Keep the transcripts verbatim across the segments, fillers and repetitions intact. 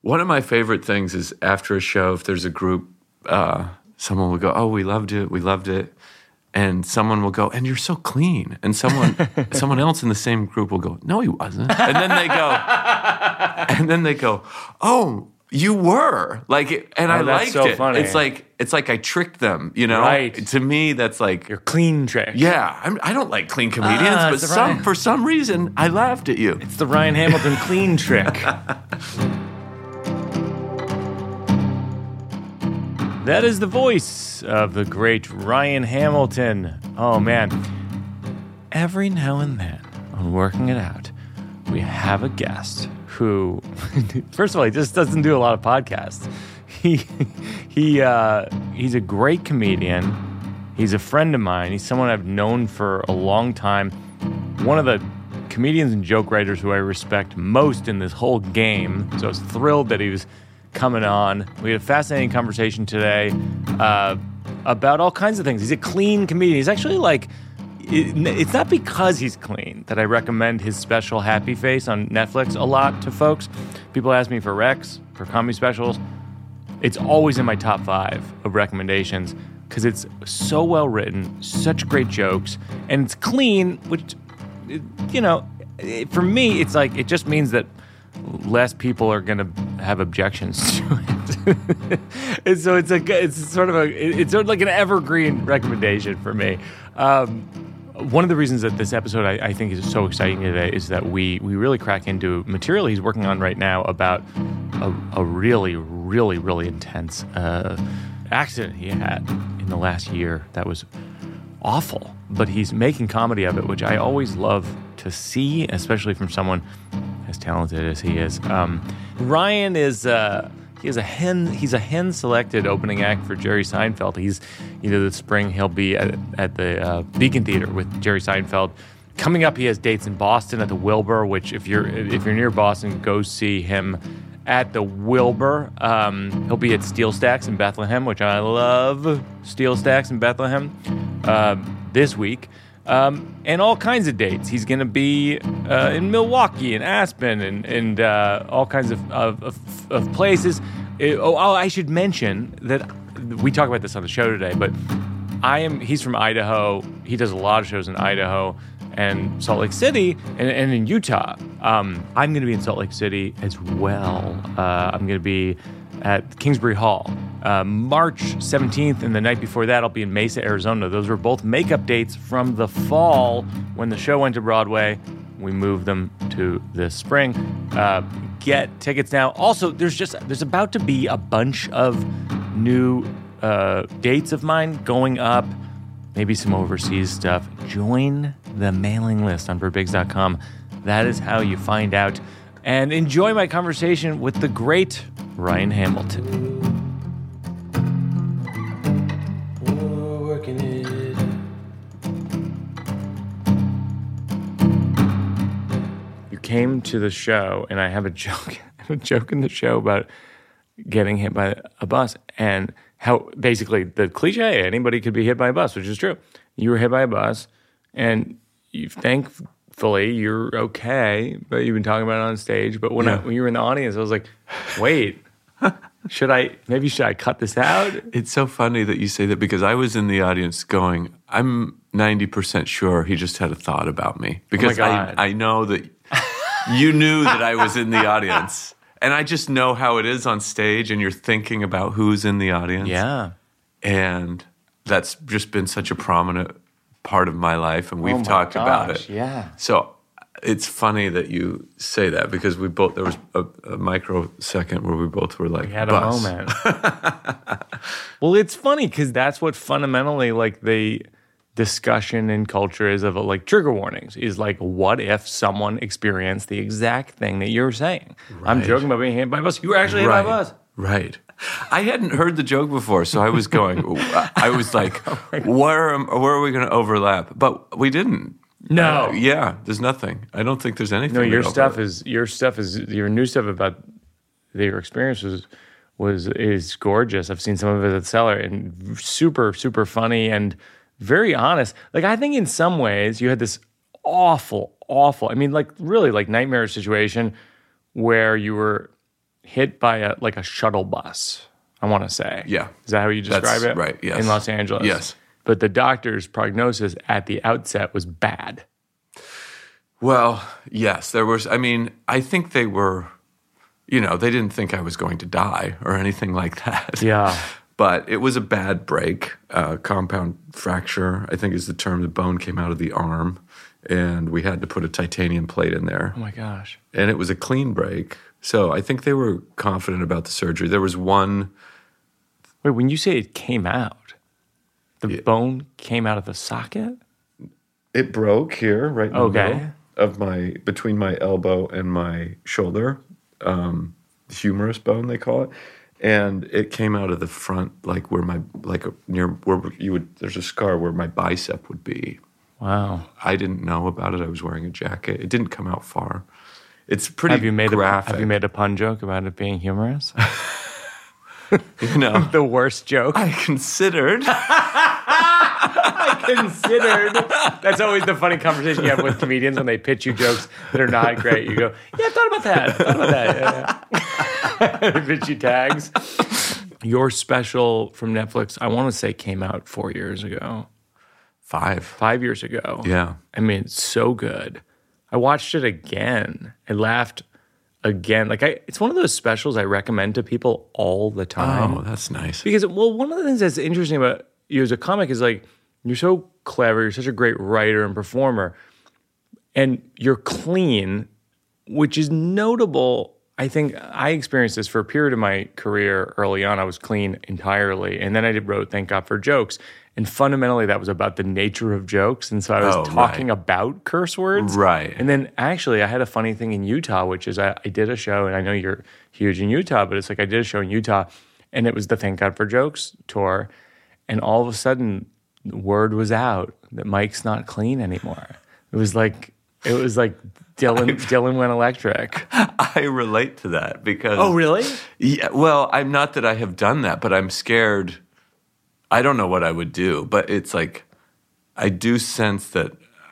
One of my favorite things is after a show, if there's a group, uh, someone will go, "Oh, we loved it, we loved it," and someone will go, "And you're so clean," and someone, someone else in the same group will go, "No, he wasn't," and then they go, and then they go, "Oh, you were," like, and oh, I liked so it. Funny. It's like it's like I tricked them, you know. Right. To me, that's like your clean trick. Yeah, I'm, I don't like clean comedians, ah, but some Ryan. for some reason I laughed at you. It's the Ryan Hamilton clean trick. That is the voice of the great Ryan Hamilton. Oh man, every now and then on Working It Out, we have a guest who, first of all, he just doesn't do a lot of podcasts. He he uh, he's a great comedian. He's a friend of mine. He's someone I've known for a long time. One of the comedians and joke writers who I respect most in this whole game. So I was thrilled that he was coming on. We had a fascinating conversation today uh, about all kinds of things. He's a clean comedian. He's actually like, it, it's not because he's clean that I recommend his special Happy Face on Netflix a lot to folks. People ask me for recs, for comedy specials. It's always in my top five of recommendations because it's so well written, such great jokes, and it's clean, which, you know, for me, it's like, it just means that less people are going to have objections to it. And so it's a, it's sort of a, it's sort of like an evergreen recommendation for me. Um, one of the reasons that this episode I, I think is so exciting today is that we we really crack into material he's working on right now about a, a really, really, really intense uh, accident he had in the last year that was awful. But he's making comedy of it, which I always love to see, especially from someone as talented as he is. Um, Ryan is uh, he is a hen. He's a hen selected opening act for Jerry Seinfeld. He's either this spring he'll be at, at the uh, Beacon Theater with Jerry Seinfeld. Coming up, he has dates in Boston at the Wilbur. Which if you're if you're near Boston, go see him at the Wilbur. Um, he'll be at Steel Stacks in Bethlehem, which I love. Steel Stacks in Bethlehem uh, this week. Um, and all kinds of dates. He's going to be uh, in Milwaukee and Aspen and, and uh, all kinds of, of, of, of places. It, oh, oh, I should mention that we talk about this on the show today, but I am. He's from Idaho. He does a lot of shows in Idaho and Salt Lake City and, and in Utah. Um, I'm going to be in Salt Lake City as well. Uh, I'm going to be at Kingsbury Hall. Uh, March seventeenth, and the night before that, I'll be in Mesa, Arizona. Those were both makeup dates from the fall when the show went to Broadway. We moved them to this spring. Uh, get tickets now. Also, there's just there's about to be a bunch of new uh, dates of mine going up. Maybe some overseas stuff. Join the mailing list on bird bigs dot com. That is how you find out. And enjoy my conversation with the great Ryan Hamilton. You came to the show, and I have a joke. I have a joke in the show about getting hit by a bus, and how basically the cliche, anybody could be hit by a bus, which is true. You were hit by a bus, and you thankfully you're okay, but you've been talking about it on stage. But when, yeah. I, when you were in the audience, I was like, wait, should I, maybe should I cut this out? It's so funny that you say that because I was in the audience going, I'm ninety percent sure he just had a thought about me. Because oh my God. I, I know that you knew that I was in the audience. And I just know how it is on stage, and you're thinking about who's in the audience. Yeah. And that's just been such a prominent part of my life, and we've oh talked gosh, about it. Yeah. So it's funny that you say that because we both, there was a, a microsecond where we both were like, we had bus. a moment. Well, it's funny because that's what fundamentally like the discussion in culture is of like trigger warnings is like, what if someone experienced the exact thing that you're saying? Right. I'm joking about being hit by a bus. You were actually hit right. by a bus. Right. I hadn't heard the joke before, so I was going, I was like, oh where, where are we going to overlap? But we didn't. No. Uh, yeah, there's nothing. I don't think there's anything. No, your stuff is, your stuff is, your new stuff about your experience was, was, is gorgeous. I've seen some of it at the Cellar and super, super funny and very honest. Like, I think in some ways you had this awful, awful, I mean, like really like nightmare situation where you were hit by a like a shuttle bus, I want to say. Yeah. Is that how you describe That's it? right, yes. In Los Angeles. Yes. But the doctor's prognosis at the outset was bad. Well, yes, there was, I mean, I think they were, you know, they didn't think I was going to die or anything like that. Yeah. But it was a bad break. Uh, compound fracture, I think is the term. The bone came out of the arm, and we had to put a titanium plate in there. Oh my gosh. And it was a clean break. So I think they were confident about the surgery. There was one. Wait, when you say it came out, the Yeah. bone came out of the socket? It broke here, right in the Okay. middle of my, between my elbow and my shoulder, um, humerus bone, they call it. And it came out of the front, like where my, like a, near where you would, there's a scar where my bicep would be. Wow. I didn't know about it. I was wearing a jacket. It didn't come out far. It's pretty Have you made graphic. a Have you made a pun joke about it being humorous? You know, The worst joke. I considered. I considered. That's always the funny conversation you have with comedians when they pitch you jokes that are not great. You go, yeah, I thought about that. I thought about that. Yeah, yeah. They pitch you tags. Your special from Netflix, I want to say, came out four years ago. Five. Five years ago. Yeah. I mean, it's so good. I watched it again. I laughed again. Like, I, it's one of those specials I recommend to people all the time. Oh, that's nice. Because, well, one of the things that's interesting about you as a comic is like, you're so clever, you're such a great writer and performer, and you're clean, which is notable. I think I experienced this for a period of my career early on. I was clean entirely. And then I did wrote Thank God for Jokes. And fundamentally, that was about the nature of jokes. And so I was Oh, talking right. about curse words. Right. And then actually, I had a funny thing in Utah, which is I, I did a show, and I know you're huge in Utah, but it's like I did a show in Utah, and it was the Thank God for Jokes tour. And all of a sudden, the word was out that Mike's not clean anymore. It was like, it was like Dylan, Dylan went electric. I relate to that because. Oh, really? Yeah. Well, I'm not that I have done that, but I'm scared. I don't know what I would do, but it's like I do sense that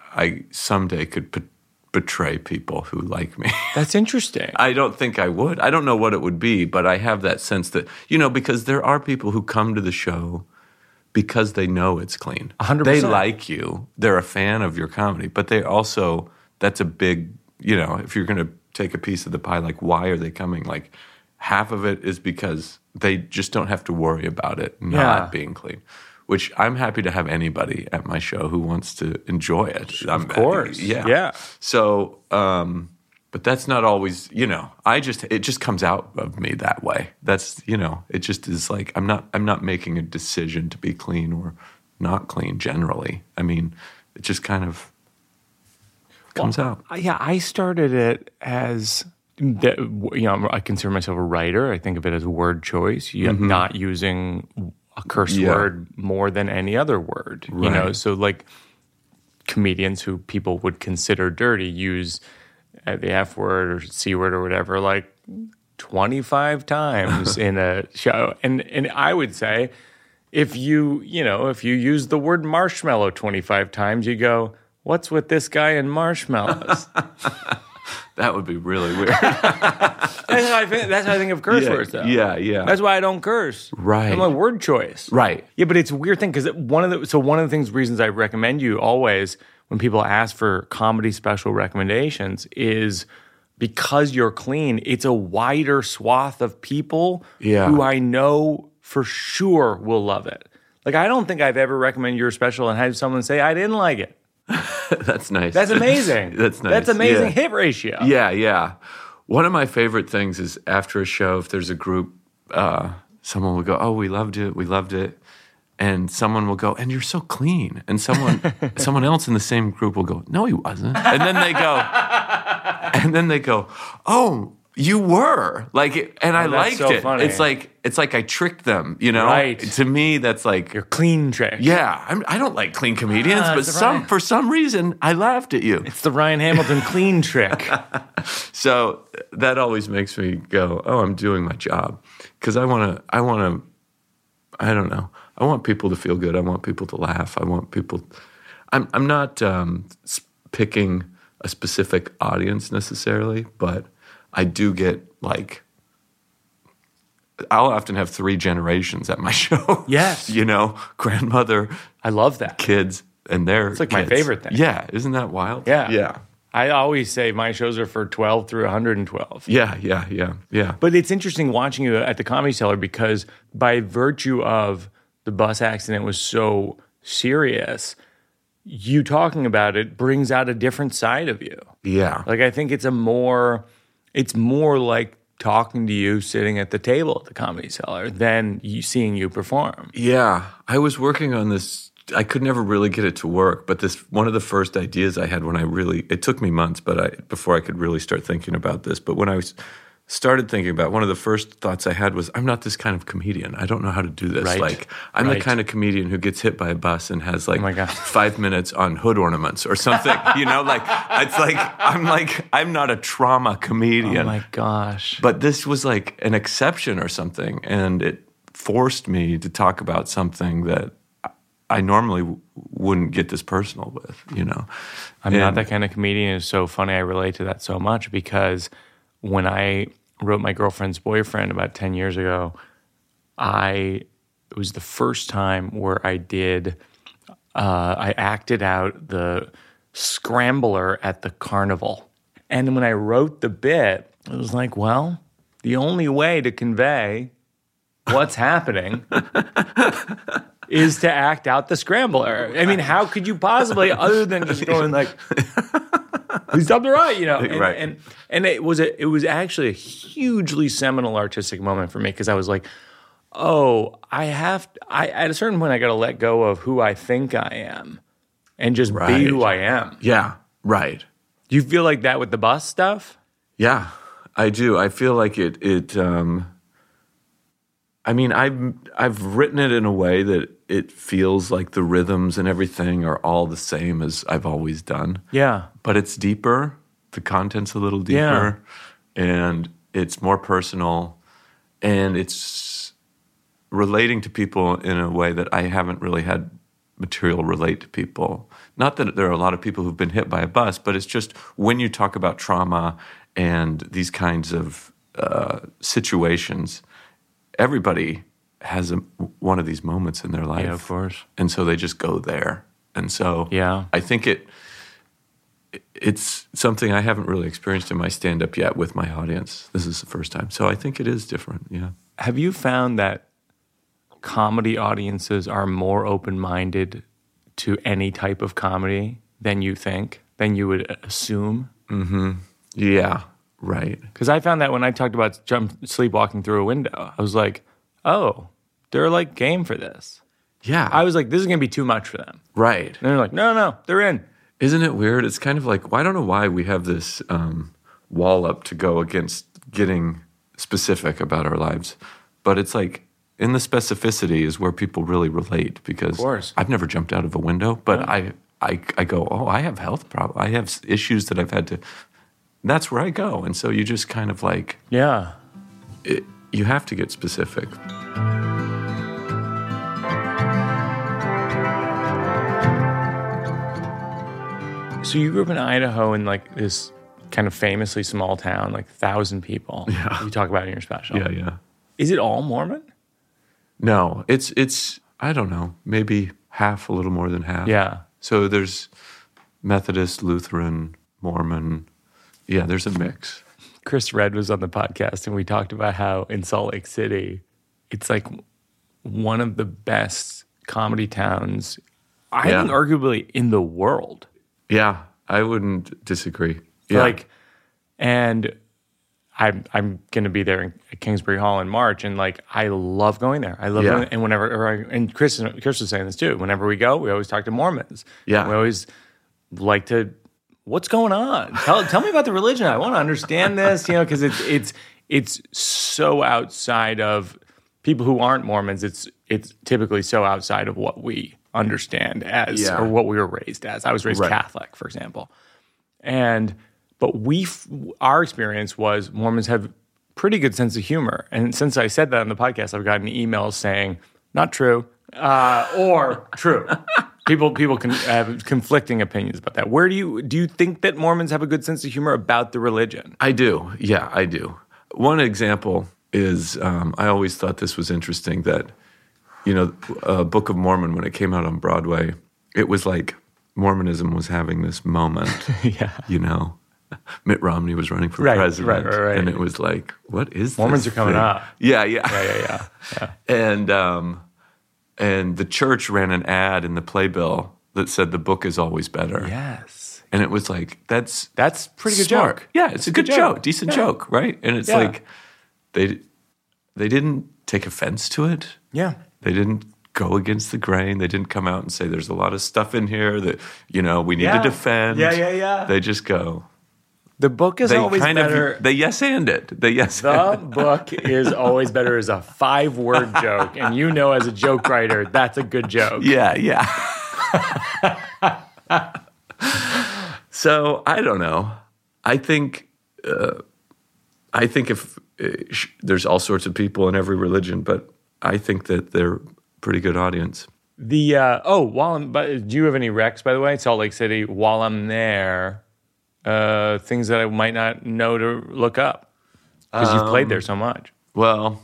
I someday could p- betray people who like me. That's interesting. I don't think I would. I don't know what it would be, but I have that sense that, you know, because there are people who come to the show because they know it's clean. one hundred They percent. like you. They're a fan of your comedy, but they also, that's a big, you know, if you're going to take a piece of the pie, like, why are they coming? Like, half of it is because they just don't have to worry about it not Yeah. being clean, which I'm happy to have anybody at my show who wants to enjoy it. Of course. Yeah. Yeah. So, um, but that's not always, you know, I just, it just comes out of me that way. That's, you know, it just is like, I'm not, I'm not making a decision to be clean or not clean generally. I mean, it just kind of comes out. Yeah, I started it as, the, you know, I consider myself a writer. I think of it as a word choice. You're not using a curse Mm-hmm. Yeah. word more than any other word. You know, Right. so like comedians who people would consider dirty use uh, the F word or C word or whatever like twenty-five times in a show. And and I would say if you, you know, if you use the word marshmallow twenty-five times, you go, what's with this guy and marshmallows? That would be really weird. That's how I think. That's how I think of curse Yeah, words, though. yeah, yeah. That's why I don't curse. Right. I'm a word choice. Right. Yeah, but it's a weird thing because one of the so one of the things reasons I recommend you always when people ask for comedy special recommendations is because you're clean. It's a wider swath of people Yeah. who I know for sure will love it. Like I don't think I've ever recommended your special and had someone say I didn't like it. That's nice. That's amazing. That's nice. That's amazing Yeah. hit ratio. Yeah, yeah. One of my favorite things is after a show, if there's a group, uh, someone will go, "Oh, we loved it, we loved it," and someone will go, "And you're so clean," and someone, someone else in the same group will go, "No, he wasn't," and then they go, and then they go, "Oh, you were like," and I Oh, that's liked so it. funny. It's like it's like I tricked them, you know. Right. To me, that's like Your clean trick. yeah, I'm, I don't like clean comedians, Ah, but it's some right. for some reason I laughed at you. It's the Ryan Hamilton clean trick. So that always makes me go, "Oh, I'm doing my job," because I want to. I want to. I don't know. I want people to feel good. I want people to laugh. I want people. I'm. I'm not um, s- picking a specific audience necessarily, but I do get like I'll often have three generations at my show. Yes. You know, grandmother, I love that. kids, and their It's like my kids. favorite thing. Yeah, isn't that wild? Yeah. Yeah. I always say my shows are for twelve through one hundred twelve. Yeah, yeah, yeah, yeah. But it's interesting watching you at the Comedy Cellar because by virtue of the bus accident was so serious, you talking about it brings out a different side of you. Yeah. Like I think it's a more, it's more like talking to you sitting at the table at the Comedy Cellar than you seeing you perform. Yeah, I was working on this. I could never really get it to work, but this one of the first ideas I had when I really, it took me months, but I before I could really start thinking about this. But when I was, started thinking about it, one of the first thoughts I had was, I'm not this kind of comedian. I don't know how to do this. Right. Like, I'm Right. the kind of comedian who gets hit by a bus and has like my God. five minutes on hood ornaments or something. You know, like it's like I'm like I'm not a trauma comedian. Oh my gosh. But this was like an exception or something, and it forced me to talk about something that I normally w- wouldn't get this personal with, you know. I'm And- not that kind of comedian. It's so funny. I relate to that so much because when I wrote My Girlfriend's Boyfriend about ten years ago, I it was the first time where I did, uh, I acted out the scrambler at the carnival. And when I wrote the bit, it was like, well, the only way to convey what's happening is to act out the scrambler. I mean, how could you possibly, other than just going like, who's up the right, you know? And, Right. and and it was a, it was actually a hugely seminal artistic moment for me because I was like, oh, I have, I at a certain point I got to let go of who I think I am and just Right. be who I am. Yeah, right. Do you feel like that with the bus stuff? Yeah, I do. I feel like it. It. Um, I mean, I've I've written it in a way that it feels like the rhythms and everything are all the same as I've always done. Yeah. But it's deeper. The content's a little deeper, and it's more personal, and it's relating to people in a way that I haven't really had material relate to people. Not that there are a lot of people who've been hit by a bus, but it's just when you talk about trauma and these kinds of uh, situations, everybody has a, one of these moments in their life. Yeah, of course. And so they just go there. And so Yeah. I think it it's something I haven't really experienced in my stand-up yet with my audience. This is the first time. So I think it is different, yeah. Have you found that comedy audiences are more open-minded to any type of comedy than you think, than you would assume? Yeah, right. Because I found that when I talked about jump sleepwalking through a window, I was like, oh, they're like game for this. Yeah, I was like, this is going to be too much for them. right. And they're like, no, no, they're in. Isn't it weird? It's kind of like, well, I don't know why we have this um, wall up to go against getting specific about our lives. But it's like, in the specificity is where people really relate, because Of course. I've never jumped out of a window, but I, I, I go, oh, I have health problems. I have issues that I've had to, that's where I go. And so you just kind of like, Yeah. it, you have to get specific. So you grew up in Idaho in like this kind of famously small town, like thousand people. Yeah. You talk about it in your special. Yeah, yeah. Is it all Mormon? No, it's, it's, I don't know, maybe half, a little more than half. Yeah. So there's Methodist, Lutheran, Mormon. Yeah, there's a mix. Chris Redd was on the podcast and we talked about how in Salt Lake City, it's like one of the best comedy towns, I Yeah. think arguably in the world. Yeah, I wouldn't disagree. Yeah. Like, and I'm I'm gonna be there in, at Kingsbury Hall in March, and like I love going there. I love Yeah. going, and whenever or I, and Chris Chris was saying this too. Whenever we go, we always talk to Mormons. Yeah. we always like to. What's going on? Tell tell me about the religion. I want to understand this. You know, because it's it's it's so outside of people who aren't Mormons. It's it's typically so outside of what we understand as Yeah. or what we were raised as. I was raised Right. Catholic, for example, and. But we, our experience was Mormons have pretty good sense of humor. And since I said that on the podcast, I've gotten emails saying, not true, uh, or true. People people can have conflicting opinions about that. Where do you, do you think that Mormons have a good sense of humor about the religion? I do. Yeah, I do. One example is um, I always thought this was interesting that, you know, uh, Book of Mormon, when it came out on Broadway, it was like Mormonism was having this moment, yeah. you know. Mitt Romney was running for right, president, right, right, right. and it was like, what is Mormons this are coming thing? up. Yeah, yeah. Yeah, yeah, yeah. yeah. And, um, and the church ran an ad in the playbill that said the book is always better. Yes. And it was like, that's That's pretty good smart. joke. Yeah, it's a good, good joke, joke. decent Yeah. joke, right? And it's Yeah. like, they they didn't take offense to it. Yeah. They didn't go against the grain. They didn't come out and say there's a lot of stuff in here that, you know, we need Yeah. to defend. Yeah, yeah, yeah. They just go. The book is They always kind better. of they yes and it. They yes The and book is always better as a five-word joke, and you know, as a joke writer, that's a good joke. Yeah, yeah. So I don't know. I think uh, I think if uh, sh- there's all sorts of people in every religion, but I think that they're a pretty good audience. The uh, oh, while I'm, but do you have any recs, by the way, Salt Lake City? While I'm there, uh, things that I might not know to look up because you've played there so much. Well,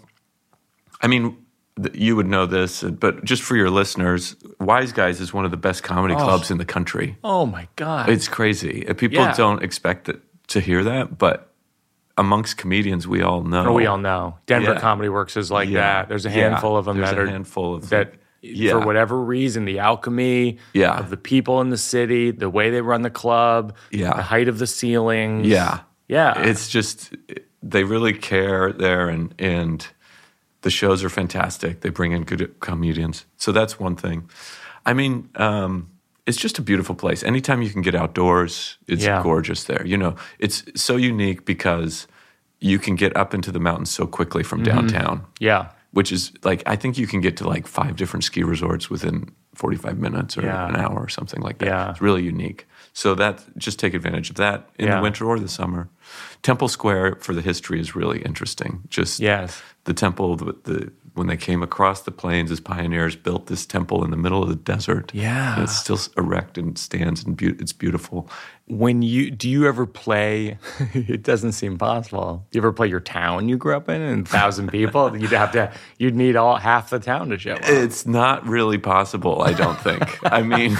I mean, th- you would know this, but just for your listeners, Wise Guys is one of the best comedy clubs in the country. Oh my god, It's crazy. Uh, People Yeah. don't expect it, to hear that, but amongst comedians, we all know. oh, we all know Denver Yeah. Comedy Works is like Yeah. that. There's a Yeah. handful of them There's that a are handful of that. Yeah. For whatever reason, the alchemy Yeah. of the people in the city, the way they run the club, Yeah. the height of the ceilings. Yeah. Yeah. It's just, they really care there, and, and the shows are fantastic. They bring in good comedians. So that's one thing. I mean, um, it's just a beautiful place. Anytime you can get outdoors, it's Yeah. gorgeous there. You know, it's so unique because you can get up into the mountains so quickly from downtown. yeah. Which is like, I think you can get to like five different ski resorts within forty-five minutes or Yeah. an hour or something like that. Yeah. It's really unique. So that, just take advantage of that in Yeah. the winter or the summer. Temple Square for the history is really interesting. Just Yes. the temple, the, the when they came across the plains as pioneers, built this temple in the middle of the desert. Yeah. And it's still erect and stands, and be- it's beautiful. When you do you ever play? It doesn't seem possible. Do you ever play your town you grew up in and thousand people? You'd have to. You'd need all half the town to show up. It's not really possible, I don't think. I mean,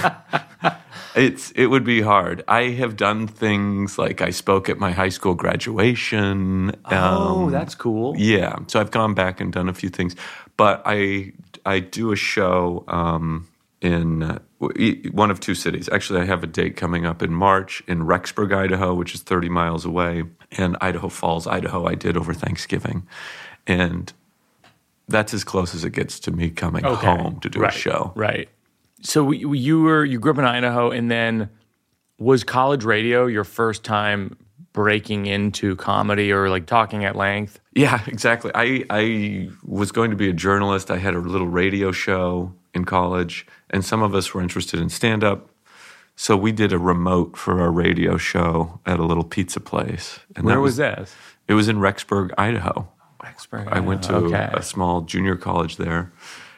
it's it would be hard. I have done things like I spoke at my high school graduation. Oh, um, that's cool. Yeah, so I've gone back and done a few things, but I I do a show um, in uh, w- one of two cities. Actually, I have a date coming up in March in Rexburg, Idaho, which is thirty miles away, and Idaho Falls, Idaho. I did over Thanksgiving, and that's as close as it gets to me coming Okay. home to do right. a show. Right. So we- you were you grew up in Idaho, and then was college radio your first time breaking into comedy or like talking at length? Yeah, exactly. I I was going to be a journalist. I had a little radio show in college, and some of us were interested in stand-up. So we did a remote for our radio show at a little pizza place. And Where that was this? It was in Rexburg, Idaho. Rexburg. I went to okay. a small junior college there,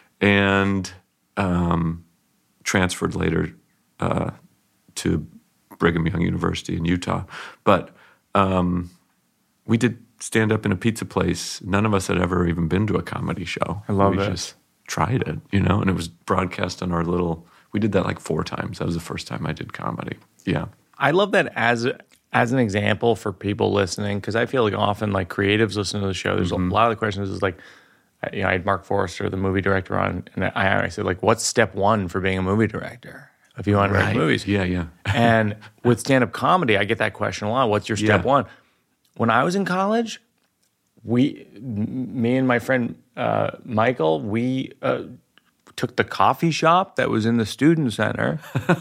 and um, transferred later uh, to Brigham Young University in Utah. But um, we did stand up in a pizza place. None of us had ever even been to a comedy show. I love we this. just tried it, you know, and it was broadcast on our little. We did that like four times. That was the first time I did comedy. Yeah. I love that as as an example for people listening, because I feel like often like creatives listen to the show. There's Mm-hmm. a lot of the questions is like, you know, I had Mark Forrester, the movie director, on, and I, I said like, what's step one for being a movie director if you want to make movies? Yeah, yeah. And with stand-up comedy, I get that question a lot. What's your step Yeah. one? When I was in college, we, m- me and my friend uh, Michael, we uh, took the coffee shop that was in the student center,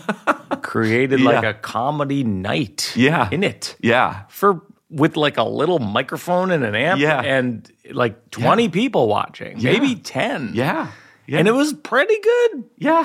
created like Yeah. a comedy night Yeah. in it Yeah. for with like a little microphone and an amp Yeah. and like twenty people watching, Yeah. maybe ten. Yeah. Yeah. And it was pretty good. Yeah.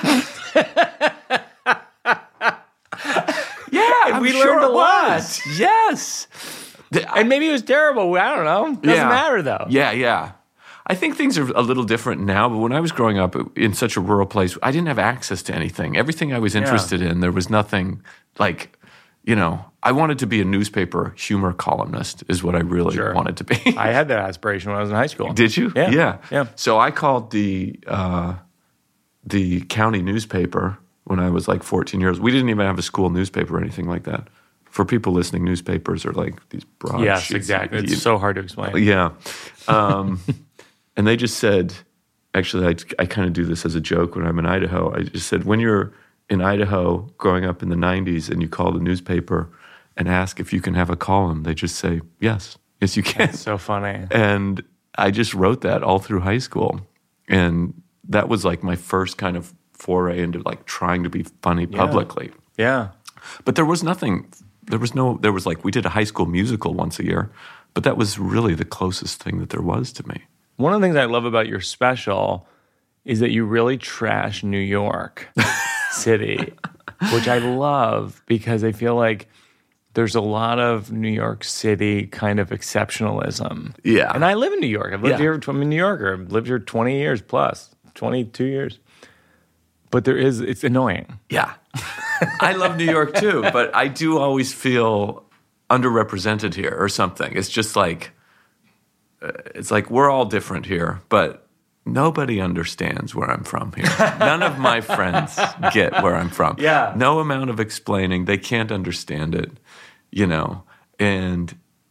yeah, I'm we sure learned a it lot. was. Yes. The- And maybe it was terrible. I don't know. Doesn't yeah. matter though. Yeah, yeah. I think things are a little different now, but when I was growing up in such a rural place, I didn't have access to anything. Everything I was interested in, there was nothing like, you know, I wanted to be a newspaper humor columnist is what I really Sure. wanted to be. I had that aspiration when I was in high school. Did you? Yeah. Yeah. Yeah. So I called the uh, the county newspaper when I was like fourteen years. We didn't even have a school newspaper or anything like that. For people listening, newspapers are like these broad Yes, sheets. exactly. It's You- so hard to explain. Yeah. Um, and they just said, actually, I, I kind of do this as a joke when I'm in Idaho. I just said, when you're in Idaho growing up in the nineties and you call the newspaper and ask if you can have a column, they just say, yes, yes, you can. It's so funny. And I just wrote that all through high school. And that was like my first kind of foray into like trying to be funny publicly. Yeah. But there was nothing, there was no, there was like, we did a high school musical once a year, but that was really the closest thing that there was to me. One of the things I love about your special is that you really trash New York City, which I love because I feel like there's a lot of New York City kind of exceptionalism. Yeah. And I live in New York. I've lived Yeah. here, I'm a New Yorker. I've lived here twenty years plus, twenty-two years. But there is, it's annoying. Yeah. I love New York too, but I do always feel underrepresented here or something. It's just like, uh, it's like we're all different here, but nobody understands where I'm from here. None of my friends get where I'm from. Yeah. No amount of explaining. They can't understand it, you know. And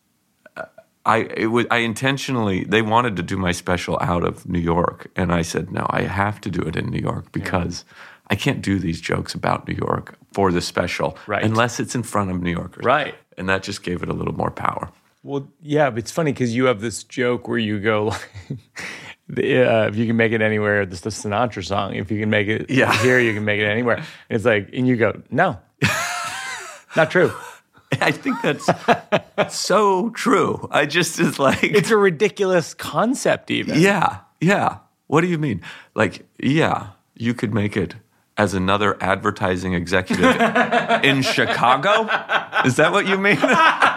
I it was, I intentionally, they wanted to do my special out of New York. And I said, no, I have to do it in New York because I can't do these jokes about New York for the special Right. unless it's in front of New Yorkers. Right. And that just gave it a little more power. Well, yeah, but it's funny because you have this joke where you go, like, the, uh, if you can make it anywhere, this the Sinatra song. If you can make it Yeah. here, you can make it anywhere. And it's like, and you go, no, not true. I think that's so true. I just is like, It's a ridiculous concept, even. yeah, yeah. What do you mean? Like, yeah, you could make it as another advertising executive in Chicago? Is that what you mean?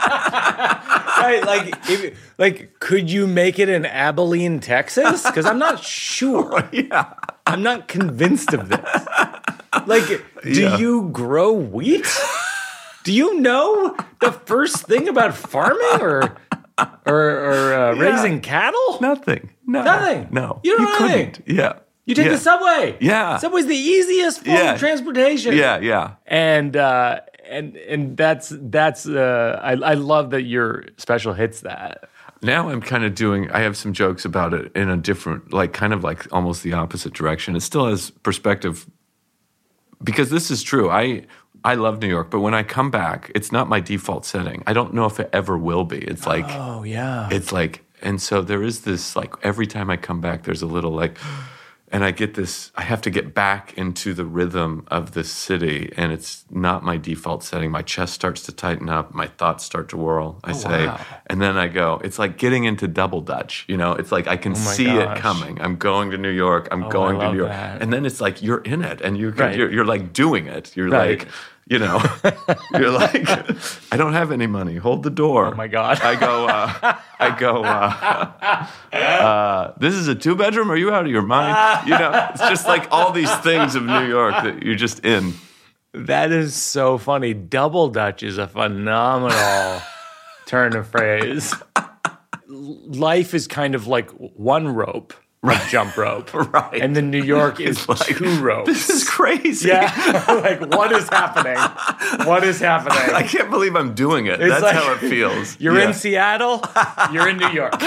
Right? Like, if, like, could you make it in Abilene, Texas? Because I'm not sure. Yeah. I'm not convinced of this. Like, do Yeah. you grow wheat? Do you know the first thing about farming or or, or uh, Yeah. raising cattle? Nothing. No. Nothing. No. You don't know anything. couldn't. Yeah. You take yeah. the subway. Yeah. Subway's the easiest form Yeah. of transportation. Yeah, yeah. And uh, and and that's that's uh, I I love that your special hits that. Now I'm kind of doing, I have some jokes about it in a different, like kind of like almost the opposite direction. It still has perspective because this is true. I I love New York, but when I come back, it's not my default setting. I don't know if it ever will be. It's like, Oh yeah. it's like, and so there is this, like every time I come back, there's a little like, and I get this, I have to get back into the rhythm of this city, and it's not my default setting. My chest starts to tighten up, my thoughts start to whirl, I say, wow. and then I go, it's like getting into double Dutch, you know? It's like I can Oh my see gosh. it coming. I'm going to New York, I'm Oh, going I to love New York. that. And then it's like you're in it, and you can, Right. you're, you're like doing it. You're Right. like, you know, you're like, I don't have any money, hold the door. Oh my God. I go, uh, I go, uh, uh, this is a two bedroom? Are you out of your mind? You know, it's just like all these things of New York that you're just in. That is so funny. Double Dutch is a phenomenal turn of phrase. Life is kind of like one rope, right. jump rope. Right. And then New York is It's like, two ropes. This is crazy. Yeah. Like, what is happening? What is happening? I can't believe I'm doing it. It's That's like- how it feels. You're Yeah. in Seattle, you're in New York.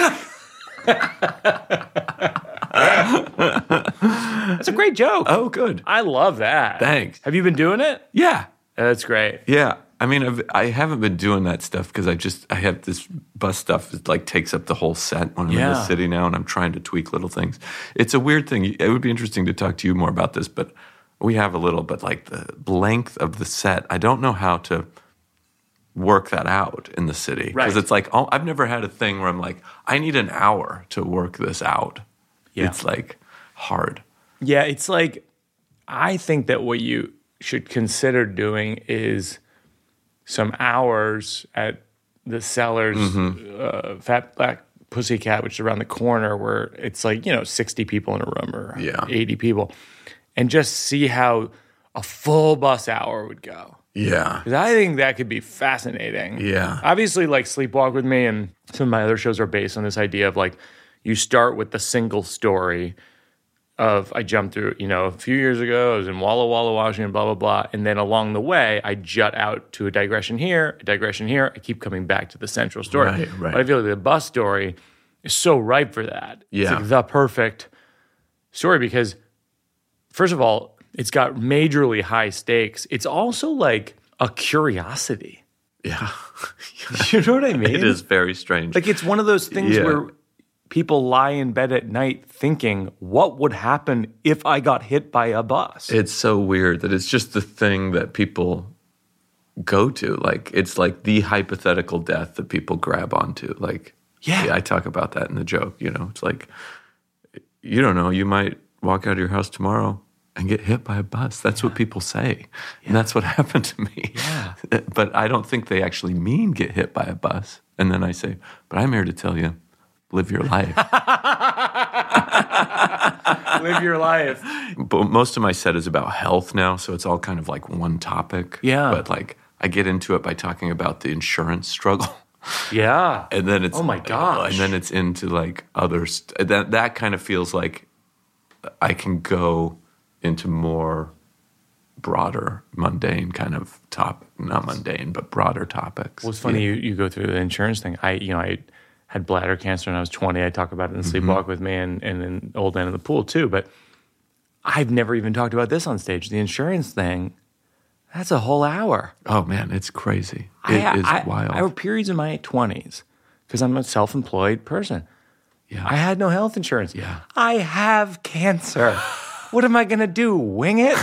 That's a great joke. Oh, good. I love that. Thanks. Have you been doing it? Yeah. That's great. Yeah. I mean, I've, I haven't been doing that stuff because I just, I have this bus stuff that like takes up the whole set when I'm in Yeah. the city now, and I'm trying to tweak little things. It's a weird thing. It would be interesting to talk to you more about this, but we have a little, but like the length of the set, I don't know how to work that out in the city. Because Right. it's like, oh, I've never had a thing where I'm like, I need an hour to work this out. Yeah. It's like hard. Yeah, it's like, I think that what you should consider doing is some hours at the Sellers uh, Fat Black Pussycat, which is around the corner, where it's like, you know, sixty people in a room or Yeah. eighty people, and just see how a full bus hour would go. Yeah. Because I think that could be fascinating. Yeah. Obviously, like Sleepwalk with Me and some of my other shows are based on this idea of like you start with the single story of I jumped through, you know, a few years ago, I was in Walla Walla, Washington, blah, blah, blah. And then along the way, I jut out to a digression here, a digression here. I keep coming back to the central story. Right, right. But I feel like the bus story is so ripe for that. Yeah. It's like the perfect story because, first of all, it's got majorly high stakes. It's also like a curiosity. Yeah. You know what I mean? It is very strange. Like it's one of those things Yeah. where people lie in bed at night thinking, what would happen if I got hit by a bus? It's so weird that it's just the thing that people go to. Like, it's like the hypothetical death that people grab onto. Like, Yeah. I talk about that in the joke, you know. It's like, you don't know, you might walk out of your house tomorrow and get hit by a bus. That's what people say. And that's what happened to me. Yeah. But I don't think they actually mean get hit by a bus. And then I say, but I'm here to tell you, live your life. Live your life. But most of my set is about health now, so it's all kind of like one topic. Yeah. But like I get into it by talking about the insurance struggle. Yeah. And then it's Oh my gosh. And then it's into like other st- that that kind of feels like I can go into more broader, mundane kind of top not mundane, but broader topics. Well, it's funny you, you go through the insurance thing. I, you know, I had bladder cancer when I was twenty. I talk about it in Sleepwalk with Me and, and in Old Man in the Pool too. But I've never even talked about this on stage. The insurance thing, that's a whole hour. Oh man, it's crazy. It I, is I, wild. I have periods in my twenties because I'm a self-employed person. yeah. I had no health insurance. Yeah. I have cancer. What am I going to do? Wing it?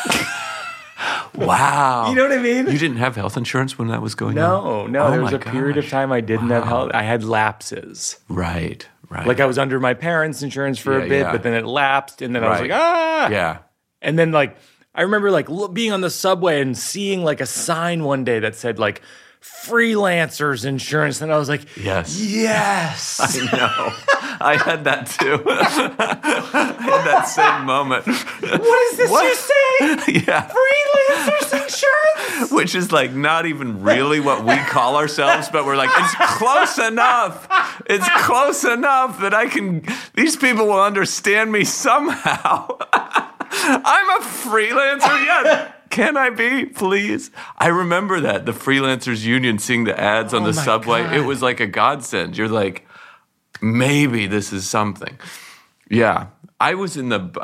Wow. You know what I mean? You didn't have health insurance when that was going on? No, no. Oh there was my a period of gosh. time I didn't have Wow. health. I had lapses. Right, right. Like I was under my parents' insurance for Yeah, a bit, yeah. but then it lapsed, and then I was Right. like, ah. yeah. And then like I remember like lo- being on the subway and seeing like a sign one day that said like freelancers insurance, and I was like, Yes. yes. I know. I had that too. I had that same moment. What is this What? you say? Yeah. Freelancers insurance? Which is like not even really what we call ourselves, but we're like, it's close enough. It's close enough that I can, these people will understand me somehow. I'm a freelancer, yeah. Can I be, please? I remember that, the Freelancers Union, seeing the ads on Oh the my subway. God. It was like a godsend. You're like, maybe this is something. Yeah. I was in the,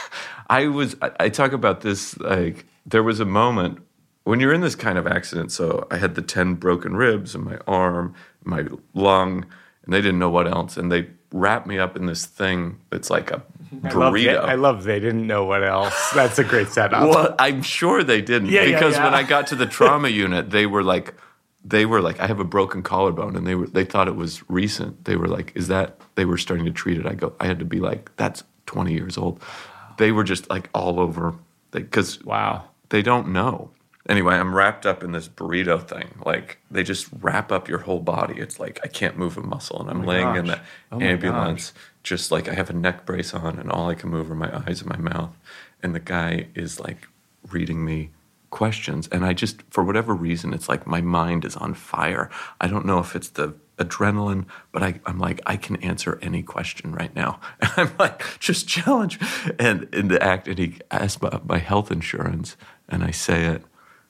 I was, I, I talk about this, like, there was a moment when you're in this kind of accident. So I had the ten broken ribs in my arm, my lung, and they didn't know what else. And they wrapped me up in this thing that's like a I love, they, burrito. I love they didn't know what else. That's a great setup. Well, I'm sure they didn't, Yeah, yeah, because yeah. when I got to the trauma unit, they were like, they were like, I have a broken collarbone, and they were, they thought it was recent. They were like, is that? They were starting to treat it. I go, I had to be like, that's twenty years old. They were just like all over, because Wow. they don't know. Anyway, I'm wrapped up in this burrito thing. Like, they just wrap up your whole body. It's like I can't move a muscle, and I'm my laying in gosh. the Oh my ambulance, just like I have a neck brace on, and all I can move are my eyes and my mouth. And the guy is like reading me questions, and I just, for whatever reason, it's like my mind is on fire. I don't know if it's the adrenaline, but I, I'm like, I can answer any question right now. And I'm like, just challenge. And in the act, and he asked about my health insurance, and I say it.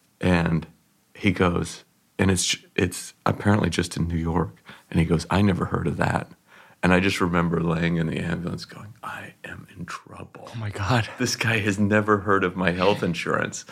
And he goes, and it's it's apparently just in New York. And he goes, I never heard of that. And I just remember laying in the ambulance going, I am in trouble. Oh my God. This guy has never heard of my health insurance.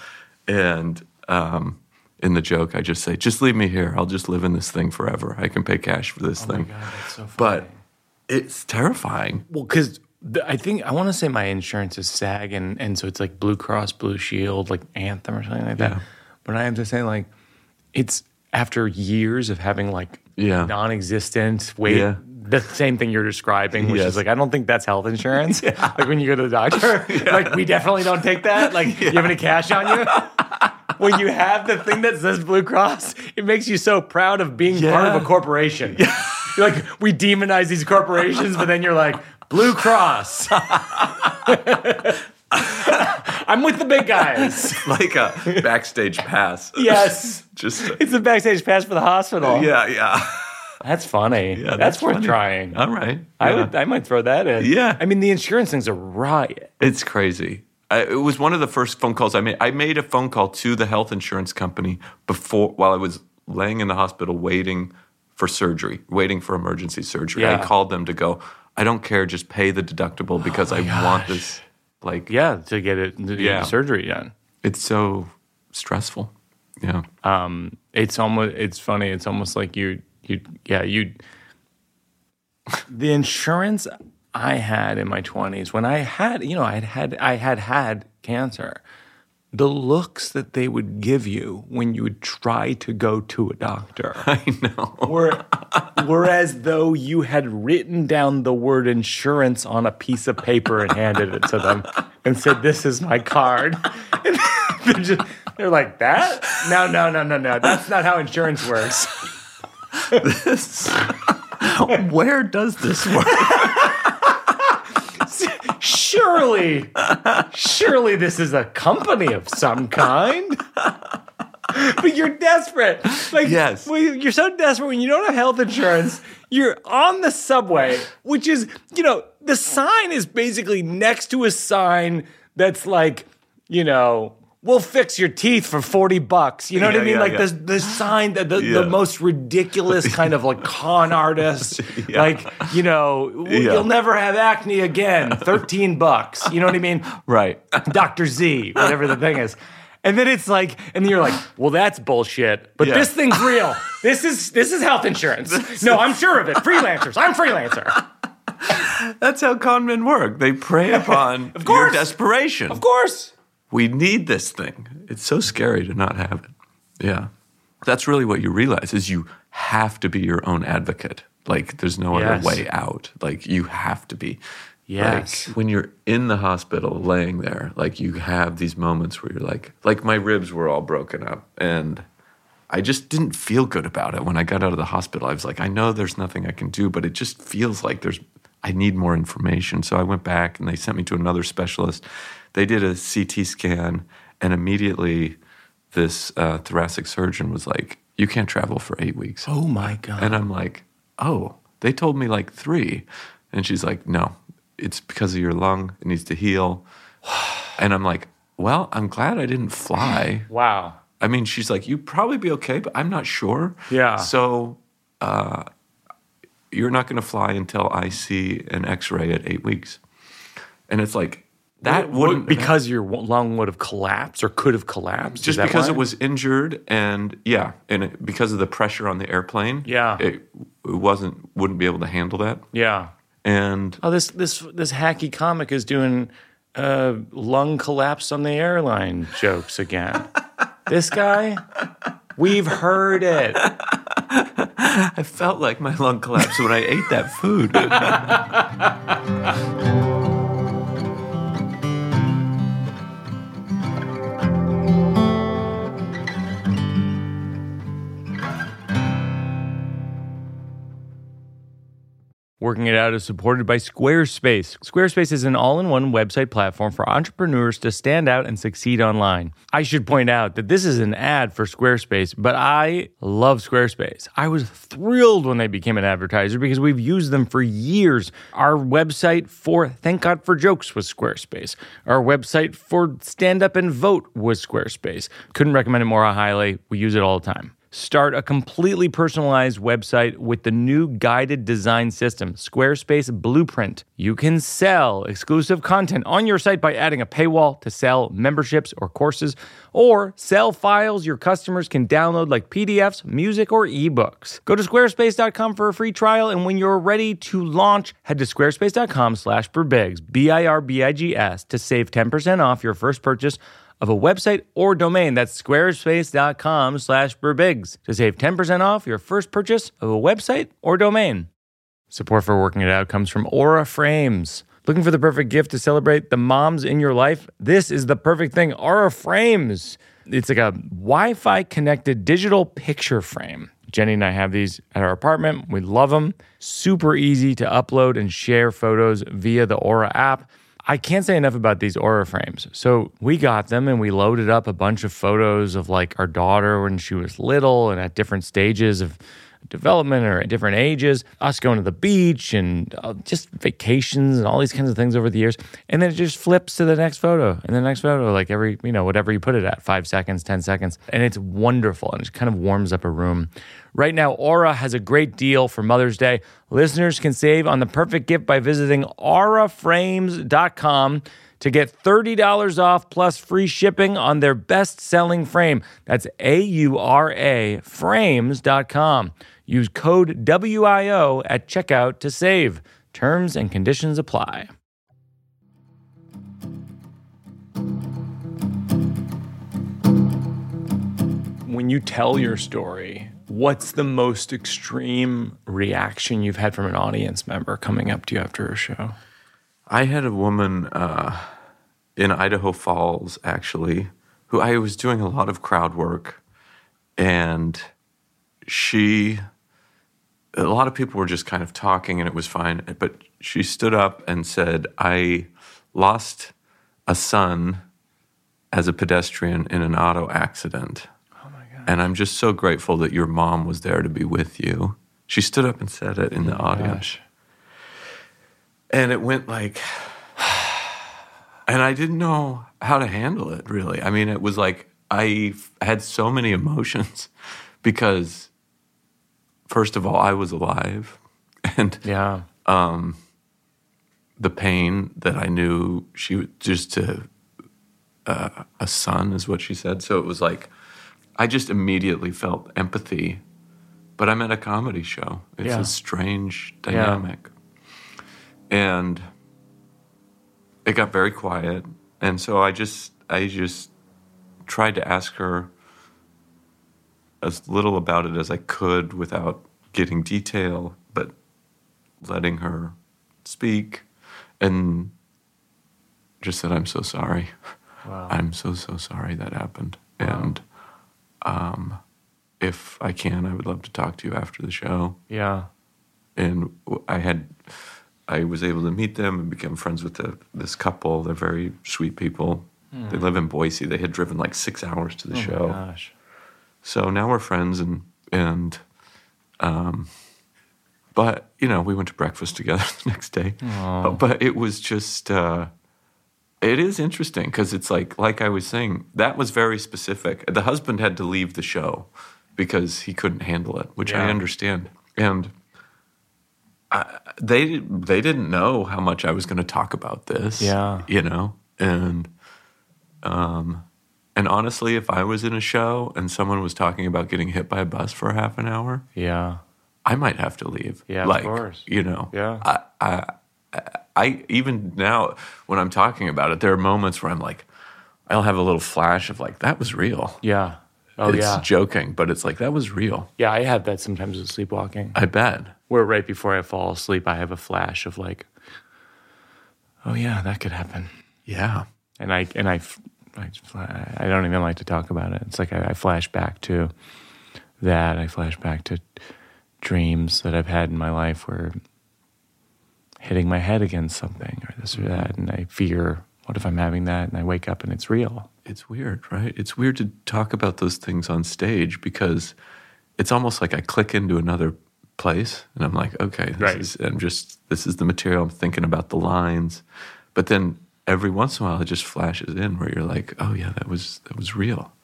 And um, in the joke, I just say, just leave me here. I'll just live in this thing forever. I can pay cash for this Oh thing. my God, that's so funny. But it's terrifying. Well, because I think I want to say my insurance is SAG, and, and so it's like Blue Cross Blue Shield, like Anthem or something like that. Yeah. But I have to say, like, it's after years of having like Yeah. non-existent weight. Yeah. The same thing you're describing, which Yes. is like, I don't think that's health insurance. Like when you go to the doctor, like we definitely don't take that. Like, you have any cash on you? When you have the thing that says Blue Cross, it makes you so proud of being part of Yeah. a corporation. You're like, we demonize these corporations, but then you're like, Blue Cross. I'm with the big guys. Like a backstage pass. Yes. Just It's a backstage pass for the hospital. yeah, yeah. That's funny. Yeah, that's, that's worth funny. trying. All right. I Yeah. would. I might throw that in. Yeah. I mean, the insurance thing's a riot. It's crazy. I, it was one of the first phone calls I made. I made a phone call to the health insurance company before, while I was laying in the hospital waiting for surgery, waiting for emergency surgery. Yeah. I called them to go, I don't care, just pay the deductible because Oh I want this. Like, Yeah, to get it, to get Yeah. the surgery done. it's so stressful. Yeah. Um, it's almost. It's funny. It's almost like you. You. Yeah. You. The insurance I had in my twenties when I had, you know, I had had, I had had cancer. The looks that they would give you when you would try to go to a doctor I know. were, were as though you had written down the word insurance on a piece of paper and handed it to them and said, "This is my card." And they're, just, they're like, "That? No, no, no, no, no. That's not how insurance works." Where does this work? Surely, surely this is a company of some kind. But you're desperate. Like, Yes. well, you're so desperate when you don't have health insurance. You're on the subway, which is, you know, the sign is basically next to a sign that's like, you know, we'll fix your teeth for forty bucks. You know what Yeah, I mean? yeah, Like yeah. the, the sign, that the, Yeah. the most ridiculous kind of like con artist. Yeah. Like, you know, Yeah. you'll never have acne again. thirteen bucks. You know what I mean? Right. Doctor Z, whatever the thing is. And then it's like, and then you're like, well, that's bullshit. But Yeah. this thing's real. This is this is health insurance. No, I'm sure of it. Freelancers. I'm freelancer. That's how con men work. They prey upon Of your course. desperation. Of course. We need this thing. It's so scary to not have it. Yeah. That's really what you realize is you have to be your own advocate. Like there's no Yes. other way out. Like you have to be. Yes. Like when you're in the hospital laying there, like you have these moments where you're like, like my ribs were all broken up and I just didn't feel good about it when I got out of the hospital. I was like, I know there's nothing I can do, but it just feels like there's, I need more information. So I went back and they sent me to another specialist. They did a C T scan and immediately this uh, thoracic surgeon was like, you can't travel for eight weeks. Oh my God. And I'm like, oh, they told me like three. And she's like, no, it's because of your lung. It needs to heal. And I'm like, well, I'm glad I didn't fly. Wow. I mean, she's like, you'd probably be okay, but I'm not sure. Yeah. So uh, you're not going to fly until I see an x-ray at eight weeks. And it's like, that Would- wouldn't... because your lung would have collapsed or could have collapsed. Is Just that because why? it was injured and, yeah, and it, because of the pressure on the airplane. Yeah. It, it wasn't, wouldn't be able to handle that. Yeah. And Oh, this this this hacky comic is doing uh, lung collapse on the airline jokes again. This guy, we've heard it. I felt like my lung collapsed when I ate that food. Working It Out is supported by Squarespace. Squarespace is an all-in-one website platform for entrepreneurs to stand out and succeed online. I should point out that this is an ad for Squarespace, but I love Squarespace. I was thrilled when they became an advertiser because we've used them for years. Our website for Thank God for Jokes was Squarespace. Our website for Stand Up and Vote was Squarespace. Couldn't recommend it more highly. We use it all the time. Start a completely personalized website with the new guided design system, Squarespace Blueprint. You can sell exclusive content on your site by adding a paywall to sell memberships or courses, or sell files your customers can download like P D Fs, music, or ebooks. Go to squarespace dot com for a free trial, and when you're ready to launch, head to squarespace dot com slash birbigs, B I R B I G S, to save ten percent off your first purchase of a website or domain. That's squarespace dot com slash birbigs to save ten percent off your first purchase of a website or domain. Support for Working It Out comes from Aura Frames. Looking for the perfect gift to celebrate the moms in your life? This is the perfect thing. Aura Frames. It's like a Wi-Fi connected digital picture frame. Jenny and I have these at our apartment. We love them. Super easy to upload and share photos via the Aura app. I can't say enough about these Aura frames. So we got them and we loaded up a bunch of photos of like our daughter when she was little and at different stages of development or at different ages, us going to the beach and uh, just vacations and all these kinds of things over the years. And then it just flips to the next photo and the next photo, like every, you know, whatever you put it at, five seconds, ten seconds. And it's wonderful. And it kind of warms up a room. Right now, Aura has a great deal for Mother's Day. Listeners can save on the perfect gift by visiting aura frames dot com to get thirty dollars off plus free shipping on their best-selling frame. That's A U R A frames dot com. Use code W I O at checkout to save. Terms and conditions apply. When you tell your story, what's the most extreme reaction you've had from an audience member coming up to you after a show? I had a woman uh, in Idaho Falls, actually, who I was doing a lot of crowd work, and she, a lot of people were just kind of talking, and it was fine, but she stood up and said, I lost a son as a pedestrian in an auto accident. Oh my God. And I'm just so grateful that your mom was there to be with you. She stood up and said it in the Oh audience. gosh. And it went like, and I didn't know how to handle it, really. I mean, it was like I had so many emotions because, first of all, I was alive. And Yeah. um, the pain that I knew she would just to, uh, a son is what she said. So it was like, I just immediately felt empathy. But I'm at a comedy show. It's Yeah. a strange dynamic. And it got very quiet. And so I just I just tried to ask her as little about it as I could without getting detail, but letting her speak, and just said, I'm so sorry. Wow. I'm so, so sorry that happened. Wow. And um, if I can, I would love to talk to you after the show. Yeah. And I had... I was able to meet them and become friends with the, this couple. They're very sweet people. Mm. They live in Boise. They had driven like six hours to the oh show. My gosh. So now we're friends, and and um, but you know, we went to breakfast together the next day. Oh. But it was just uh, it is interesting because it's like like I was saying, that was very specific. The husband had to leave the show because he couldn't handle it, which yeah. I understand. And I, they they didn't know how much I was going to talk about this. Yeah, you know, and um, and honestly, if I was in a show and someone was talking about getting hit by a bus for a half an hour, yeah, I might have to leave. Yeah, like, of course. You know, yeah. I, I I even now when I'm talking about it, there are moments where I'm like, I'll have a little flash of like, that was real. Yeah. Oh, it's yeah. joking, but it's like, that was real. Yeah, I have that sometimes with sleepwalking. I bet. Where right before I fall asleep, I have a flash of like, oh yeah, that could happen. Yeah. And I and I, I, I don't even like to talk about it. It's like I, I flash back to that. I flash back to dreams that I've had in my life where hitting my head against something or this or that, and I fear, what if I'm having that? And I wake up and it's real. It's weird, right? It's weird to talk about those things on stage because it's almost like I click into another place and I'm like, okay, this right. is, I'm just, this is the material. I'm thinking about the lines. But then every once in a while it just flashes in where you're like, oh yeah, that was, that was real.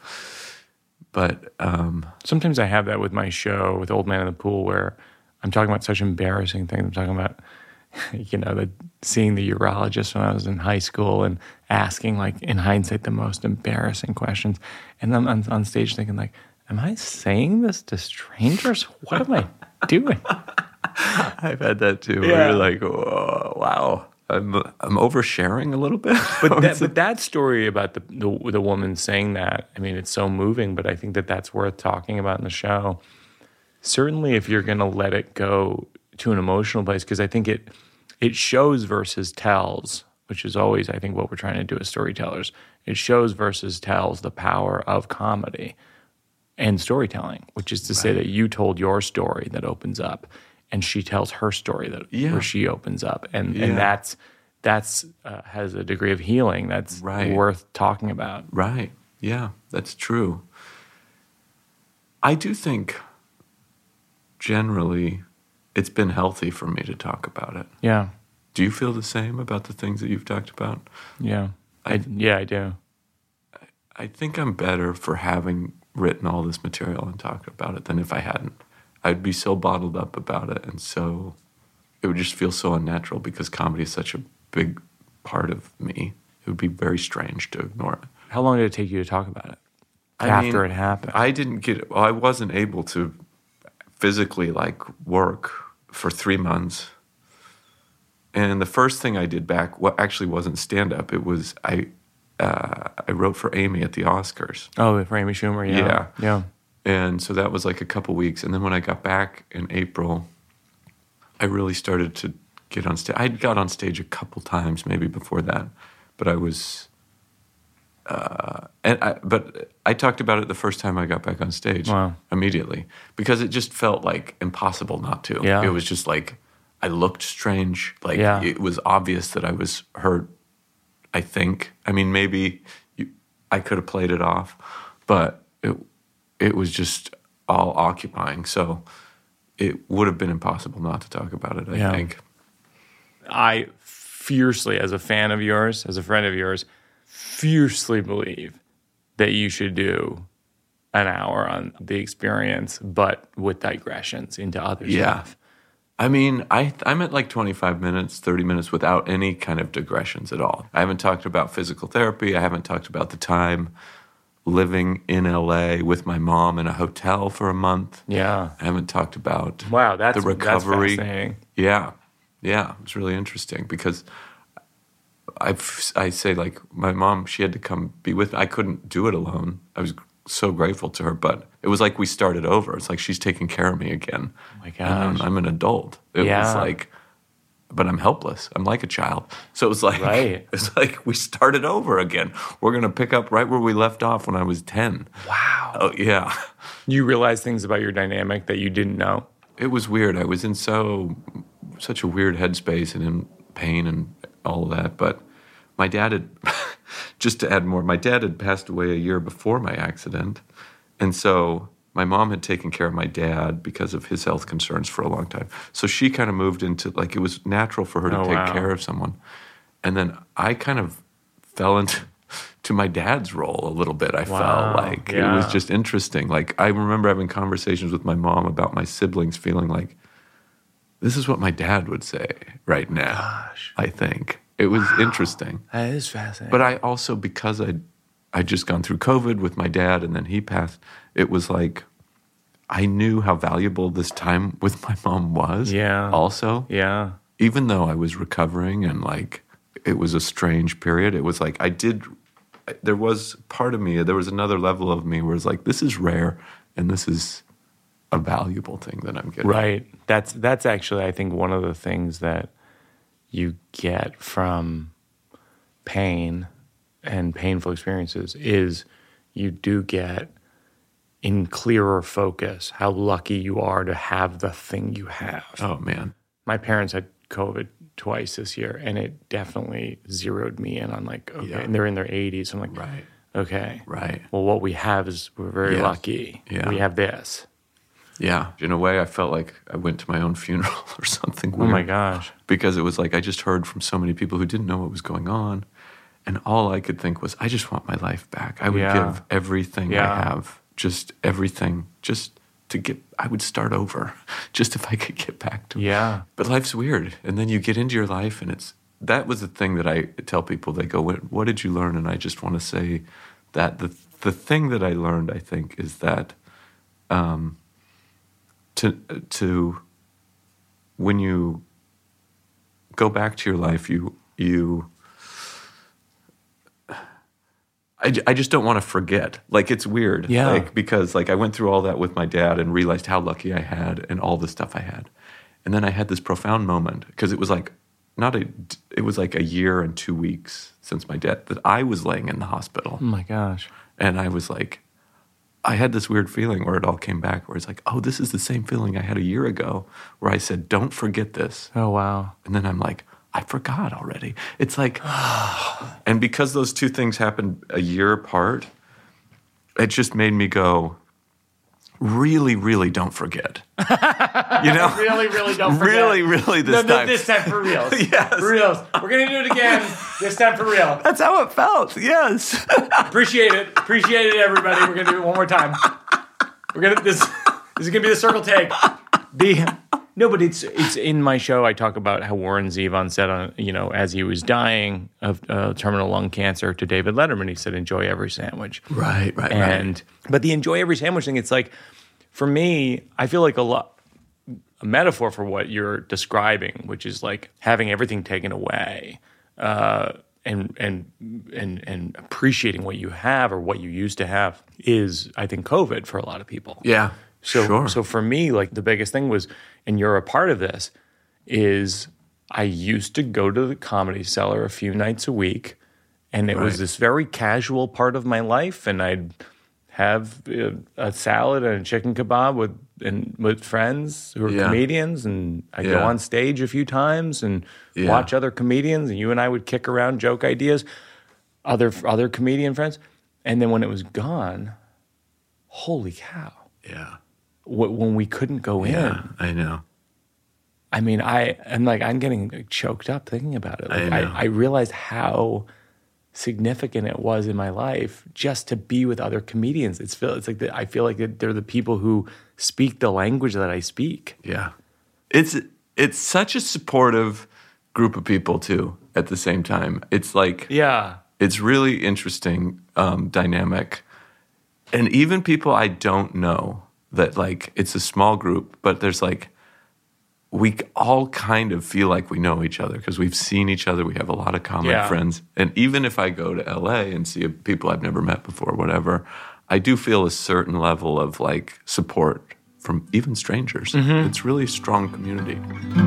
But um, sometimes I have that with my show, with Old Man in the Pool, where I'm talking about such embarrassing things. I'm talking about, you know, the, seeing the urologist when I was in high school and asking, like, in hindsight, the most embarrassing questions. And I'm on, on stage thinking, like, am I saying this to strangers? What am I doing? I've had that too. Yeah. Where you're like, oh, wow, I'm I'm oversharing a little bit. But that, but that story about the, the the woman saying that, I mean, it's so moving. But I think that that's worth talking about in the show. Certainly, if you're going to let it go to an emotional place, because I think it it shows versus tells, which is always, I think, what we're trying to do as storytellers. It shows versus tells the power of comedy and storytelling, which is to right. say that you told your story that opens up, and she tells her story that yeah. where she opens up, and yeah. and that's that's uh, has a degree of healing that's Right. worth talking about. Right. Yeah, that's true. I do think generally it's been healthy for me to talk about it. Yeah, Do you feel the same about the things that you've talked about? yeah, I, yeah, I do. I think I'm better for having written all this material and talked about it than if I hadn't. I'd be so bottled up about it, and so it would just feel so unnatural because comedy is such a big part of me. It would be very strange to ignore it. How long did it take you to talk about it I after mean, it happened? I didn't get. Well, I wasn't able to physically like work for three months. And the first thing I did back, what actually wasn't stand up. It was I. Uh, I wrote for Amy at the Oscars. oh, for Amy Schumer, yeah, Yeah. yeah. And so that was like a couple weeks. And then when I got back in April, I really started to get on stage. I got on stage a couple times maybe before that, but I was, uh, and I, but I talked about it the first time I got back on stage Wow. immediately because it just felt like impossible not to. Yeah. It was just like, I looked strange. Like Yeah. it was obvious that I was hurt, I think. I mean, maybe you, I could have played it off, but it, it was just all occupying. So it would have been impossible not to talk about it, I Yeah. think. I fiercely, as a fan of yours, as a friend of yours, fiercely believe that you should do an hour on the experience, but with digressions into other Yeah. stuff. I mean, I I'm at like twenty-five minutes, thirty minutes without any kind of digressions at all. I haven't talked about physical therapy. I haven't talked about the time living in L A with my mom in a hotel for a month. Yeah. I haven't talked about Wow, that's the recovery. That's fascinating. Yeah, yeah, it was really interesting because I I say like my mom, she had to come be with me. I couldn't do it alone. I was so grateful to her, but it was like we started over. It's like she's taking care of me again. Oh my And gosh. I'm, I'm an adult. It Yeah. was like, but I'm helpless. I'm like a child. So it was like, Right. it's like we started over again. We're gonna pick up right where we left off when I was ten. Wow. Oh yeah. You realize things about your dynamic that you didn't know. It was weird. I was in so such a weird headspace and in pain and all of that. But my dad had, just to add more, my dad had passed away a year before my accident, and so my mom had taken care of my dad because of his health concerns for a long time. So she kind of moved into like it was natural for her to Oh, take wow. care of someone, and then I kind of fell into to my dad's role a little bit. I Wow. felt like it was Yeah. just interesting. Like I remember having conversations with my mom about my siblings, feeling like this is what my dad would say right now. Gosh. I think it was interesting. That is fascinating. But I also, because I I just gone through COVID with my dad and then he passed, it was like I knew how valuable this time with my mom was. Yeah. Also, yeah. even though I was recovering and like it was a strange period, it was like I did, there was part of me, there was another level of me where it's like, this is rare and this is a valuable thing that I'm getting. Right. That's that's actually, I think, one of the things that you get from pain and painful experiences is you do get in clearer focus how lucky you are to have the thing you have. Oh man. My parents had COVID twice this year, and it definitely zeroed me in on like, okay, Yeah. and they're in their eighties. I'm like, Right. okay, Right. well, what we have is we're very Yes. lucky. Yeah. We have this. Yeah. In a way, I felt like I went to my own funeral or something Oh weird. my gosh. Because it was like I just heard from so many people who didn't know what was going on. And all I could think was, I just want my life back. I would Yeah. give everything Yeah. I have, just everything, just to get, I would start over, just if I could get back to Yeah. But life's weird. And then you get into your life, and it's, that was the thing that I tell people. They go, what, what did you learn? And I just want to say that the, the thing that I learned, I think, is that um, to, to, when you go back to your life, you, you, I, I just don't want to forget. Like, it's weird. Yeah. Like, because, like, I went through all that with my dad and realized how lucky I had and all the stuff I had. And then I had this profound moment because it was like, not a, it was like a year and two weeks since my dad, that I was laying in the hospital. Oh my gosh. And I was like, I had this weird feeling where it all came back, where it's like, oh, this is the same feeling I had a year ago, where I said, don't forget this. Oh wow. And then I'm like, I forgot already. It's like, and because those two things happened a year apart, it just made me go, really, really don't forget. You know? really, really don't forget. Really, really this no, time. This time for reals. Yes. For reals. We're going to do it again. This time for real. That's how it felt. Yes. Appreciate it. Appreciate it, everybody. We're going to do it one more time. We're going to, this, this is going to be the circle take. The, no, but it's, it's in my show. I talk about how Warren Zevon said on, you know, as he was dying of uh, terminal lung cancer to David Letterman, he said, enjoy every sandwich. Right, right, and, right. But the enjoy every sandwich thing, it's like, for me, I feel like a lot, a metaphor for what you're describing, which is like having everything taken away, uh, and and and and appreciating what you have or what you used to have, is, I think, COVID for a lot of people. Yeah, so, sure. So for me, like the biggest thing was, and you're a part of this, is I used to go to the Comedy Cellar a few nights a week, and it Right. was this very casual part of my life, and I'd have a, a salad and a chicken kebab with and with friends who are Yeah. comedians, and I'd go Yeah. on stage a few times and Yeah. watch other comedians, and you and I would kick around joke ideas, other other comedian friends, and then when it was gone, holy cow! Yeah. Wh- When we couldn't go Yeah, in, I know. I mean, I I'm like I'm getting choked up thinking about it. Like, I I, know. I realized how significant it was in my life just to be with other comedians. It's feel it's like the, I feel like they're the people who speak the language that I speak. Yeah. It's it's such a supportive group of people too at the same time. It's like Yeah. it's really interesting um, dynamic. And even people I don't know, that like it's a small group, but there's like we all kind of feel like we know each other because we've seen each other. We have a lot of common Yeah. friends. And even if I go to L A and see people I've never met before, whatever, I do feel a certain level of like support from even strangers. Mm-hmm. It's really a strong community.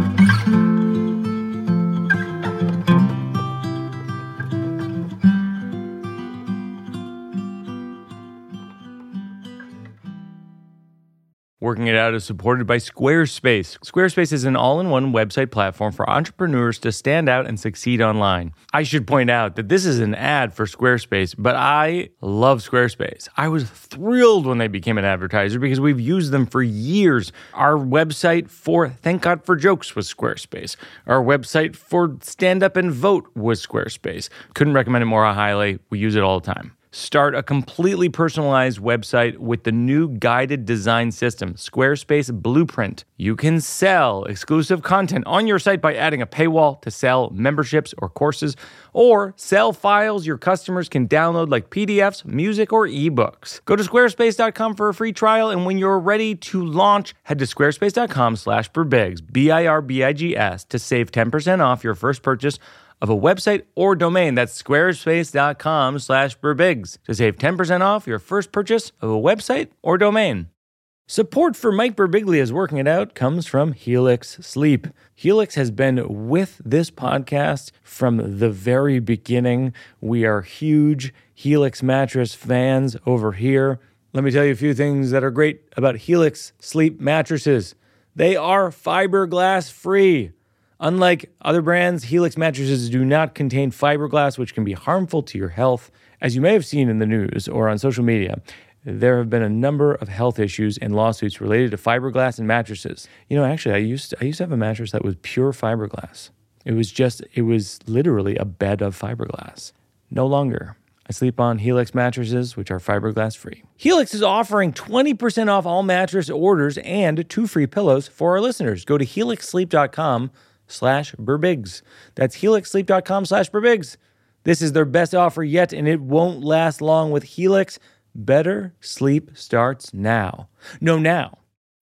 Working It Out is supported by Squarespace. Squarespace is an all-in-one website platform for entrepreneurs to stand out and succeed online. I should point out that this is an ad for Squarespace, but I love Squarespace. I was thrilled when they became an advertiser because we've used them for years. Our website for Thank God for Jokes was Squarespace. Our website for Stand Up and Vote was Squarespace. Couldn't recommend it more highly. We use it all the time. Start a completely personalized website with the new guided design system, Squarespace Blueprint. You can sell exclusive content on your site by adding a paywall to sell memberships or courses, or sell files your customers can download like P D Fs, music, or ebooks. Go to squarespace dot com for a free trial, and when you're ready to launch, head to squarespace dot com slash birbigs, B I R B I G S, to save ten percent off your first purchase of a website or domain. That's squarespace dot com slash birbigs to save ten percent off your first purchase of a website or domain. Support for Mike Birbiglia's Working It Out comes from Helix Sleep. Helix has been with this podcast from the very beginning. We are huge Helix mattress fans over here. Let me tell you a few things that are great about Helix Sleep mattresses. They are fiberglass free. Unlike other brands, Helix mattresses do not contain fiberglass, which can be harmful to your health. As you may have seen in the news or on social media, there have been a number of health issues and lawsuits related to fiberglass and mattresses. You know, actually, I used to, I used to have a mattress that was pure fiberglass. It was just, it was literally a bed of fiberglass. No longer. I sleep on Helix mattresses, which are fiberglass free. Helix is offering twenty percent off all mattress orders and two free pillows for our listeners. Go to helix sleep dot com slash birbigs. That's helix sleep dot com slash birbigs. This is their best offer yet, and it won't last long with Helix. Better sleep starts now. No, now.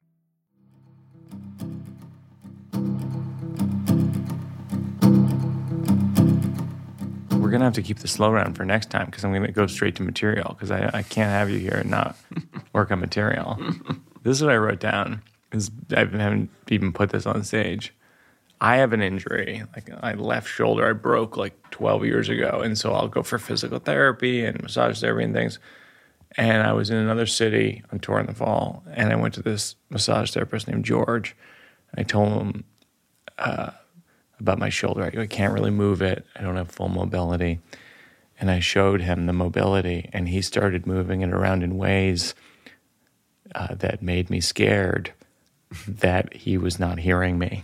We're going to have to keep the slow round for next time because I'm going to go straight to material because I, I can't have you here and not work on material. This is what I wrote down because I haven't even put this on stage. I have an injury, like my left shoulder I broke like twelve years ago, and so I'll go for physical therapy and massage therapy and things. And I was in another city on tour in the fall, and I went to this massage therapist named George. I told him uh, about my shoulder. I, I can't really move it. I don't have full mobility. And I showed him the mobility, and he started moving it around in ways uh, that made me scared that he was not hearing me.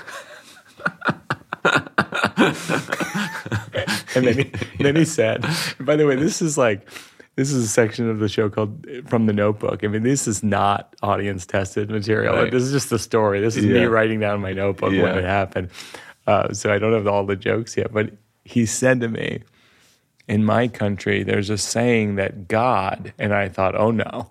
And then he, then he said, by the way, this is like, this is a section of the show called From the Notebook. I mean, this is not audience-tested material. Right. This is just the story. This is Yeah. me writing down my notebook Yeah. when it happened. Uh, so I don't have all the jokes yet. But he said to me, in my country, there's a saying that God, and I thought, oh no.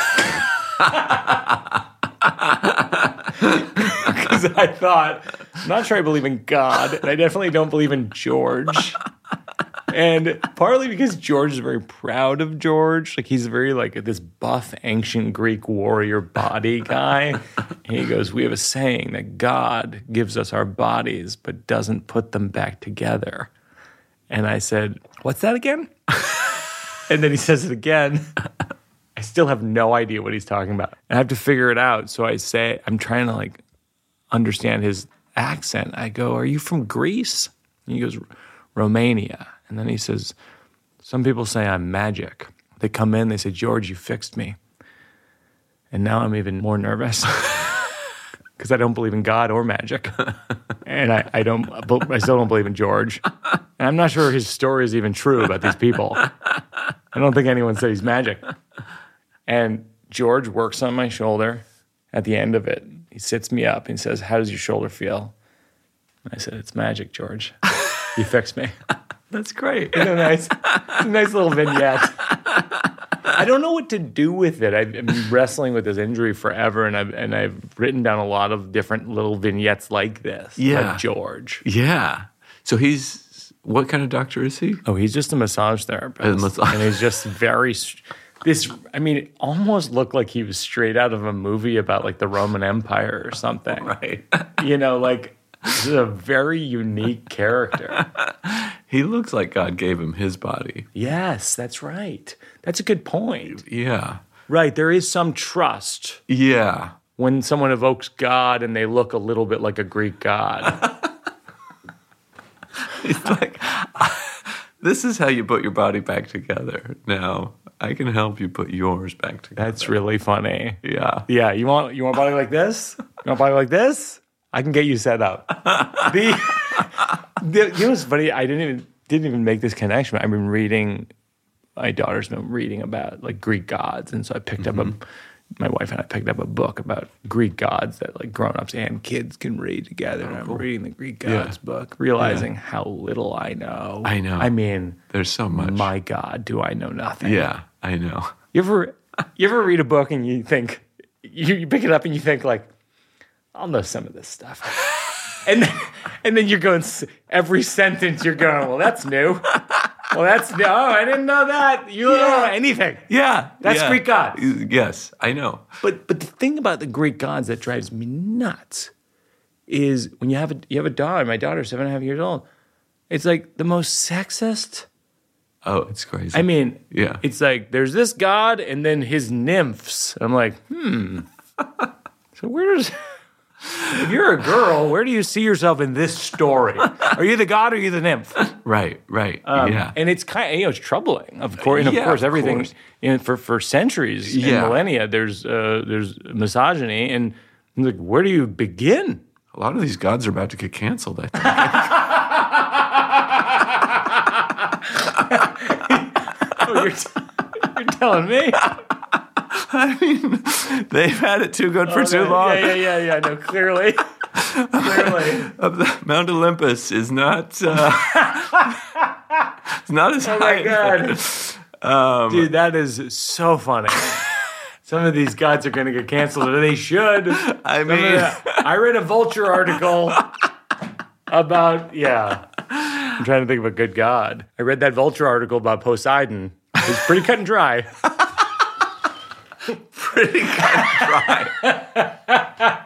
Because I thought, I'm not sure I believe in God, and I definitely don't believe in George. And partly because George is very proud of George. Like, he's very, like, this buff, ancient Greek warrior body guy. And he goes, we have a saying that God gives us our bodies, but doesn't put them back together. And I said, what's that again? And then he says it again. I still have no idea what he's talking about. And I have to figure it out. So I say, I'm trying to, like, understand his accent. I go, are you from Greece? And he goes, Romania. And then he says, some people say I'm magic. They come in, they say, George, you fixed me. And now I'm even more nervous because I don't believe in God or magic. And I, I don't, I still don't believe in George. And I'm not sure his story is even true about these people. I don't think anyone said he's magic. And George works on my shoulder. At the end of it, he sits me up and says, how does your shoulder feel? And I said, it's magic, George. You fixed me. That's great. It's a nice, it's a nice little vignette. I don't know what to do with it. I've been wrestling with this injury forever, and I've and I've written down a lot of different little vignettes like this. Yeah. Like George. Yeah. So he's, what kind of doctor is he? Oh, he's just a massage therapist, A massage- and he's just very. This, I mean, it almost looked like he was straight out of a movie about like the Roman Empire or something. Right. You know, like this is a very unique character. He looks like God gave him his body. Yes, that's right. That's a good point. Yeah. Right, there is some trust Yeah. when someone evokes God and they look a little bit like a Greek god. He's like, this is how you put your body back together. Now, I can help you put yours back together. That's really funny. Yeah. Yeah, you want you want a body like this? You want a body like this? I can get you set up. the, the you know what's funny? I didn't even didn't even make this connection. I've been reading. My daughter's been reading about like Greek gods, and so I picked mm-hmm. up a. My wife and I picked up a book about Greek gods that like grown-ups and kids can read together. Oh, and I'm cool. reading the Greek gods yeah. book, realizing yeah. how little I know. I know. I mean, there's so much. My God, do I know nothing? Yeah, I know. You ever, you ever read a book and you think, you, you pick it up and you think like, I'll know some of this stuff, and then, and then you're going every sentence you're going, well, that's new. Well, that's no, I didn't know that. You don't yeah. know anything. Yeah. That's yeah. Greek gods. Yes, I know. But but the thing about the Greek gods that drives me nuts is when you have a you have a daughter, my daughter's seven and a half years old, it's like the most sexist. Oh, it's crazy. I mean, yeah. It's like there's this god and then his nymphs. I'm like, hmm. So where does if you're a girl, where do you see yourself in this story? Are you the god or are you the nymph? Right, right, um, yeah. And it's kind of, you know, it's troubling, of course. And of yeah, course, of everything, course. You know, for, for centuries yeah. and millennia, there's uh, there's misogyny. And like, where do you begin? A lot of these gods are about to get canceled, I think. Oh, you're, t- you're telling me? I mean, they've had it too good for oh, too no, long. Yeah, yeah, yeah, yeah. No, clearly. Clearly. Mount Olympus is not uh, it's not as oh high. Oh my God. Um, Dude, that is so funny. Some of these gods are going to get canceled, or they should. I mean, the, I read a Vulture article about, yeah. I'm trying to think of a good god. I read that Vulture article about Poseidon. It was pretty cut and dry. Pretty cut and dry.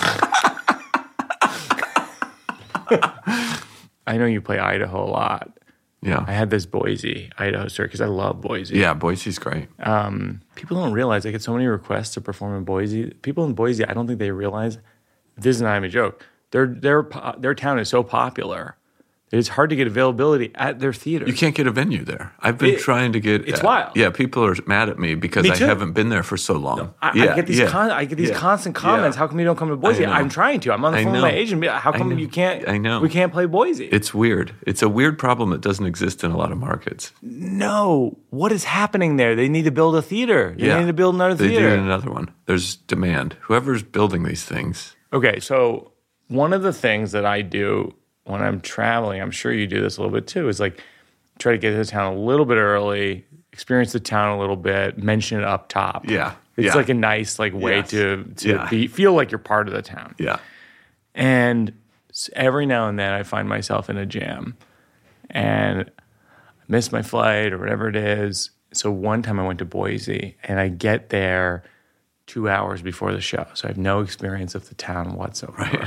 I know you play Idaho a lot. Yeah. I had this Boise, Idaho story because I love Boise. Yeah, Boise's great. Um, people don't realize I get so many requests to perform in Boise. People in Boise, I don't think they realize, this is not even a joke, their their po- their town is so popular that it's hard to get availability at their theater. You can't get a venue there. I've been It- trying to get. it's uh, wild. Yeah, people are mad at me because Me I too. haven't been there for so long. I, yeah, I get these yeah, con- I get these yeah, constant comments. yeah. How come you don't come to Boise? I know. I'm trying to. I'm on the I phone with my know. agent. How I come know. you can't? I know. We can't play Boise. It's weird. It's a weird problem that doesn't exist in a lot of markets. no. What is happening there? They need to build a theater. They Yeah. need to build another They theater. do another one. There's demand. Whoever's building these things. Okay, so one of the things that I do when I'm traveling, I'm sure you do this a little bit too, is like try to get to the town a little bit early, experience the town a little bit, mention it up top. Yeah, It's yeah. like a nice like way Yes. to to Yeah. be feel like you're part of the town. Yeah. And s- every now and then I find myself in a jam and I miss my flight or whatever it is. So one time I went to Boise and I get there two hours before the show. So I have no experience of the town whatsoever.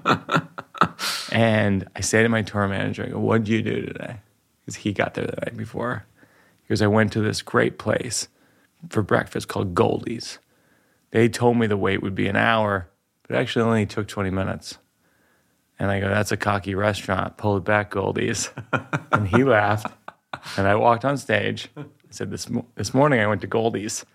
And I say to my tour manager, I go, what'd you do today? Because he got there the night before. Because I went to this great place for breakfast called Goldie's. They told me the wait would be an hour, but it actually only took twenty minutes. And I go, that's a cocky restaurant. Pull it back, Goldie's. And he laughed. And I walked on stage. I said, this, mo- this morning I went to Goldie's.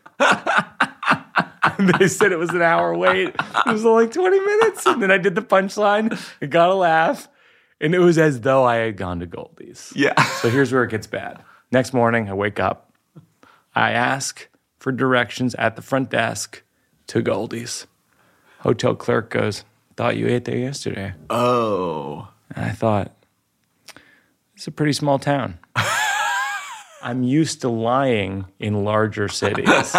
They said it was an hour wait. It was only twenty minutes. And then I did the punchline. I got a laugh. And it was as though I had gone to Goldie's. Yeah. So here's where it gets bad. Next morning, I wake up. I ask for directions at the front desk to Goldie's. Hotel clerk goes, thought you ate there yesterday. Oh. And I thought, it's a pretty small town. I'm used to lying in larger cities.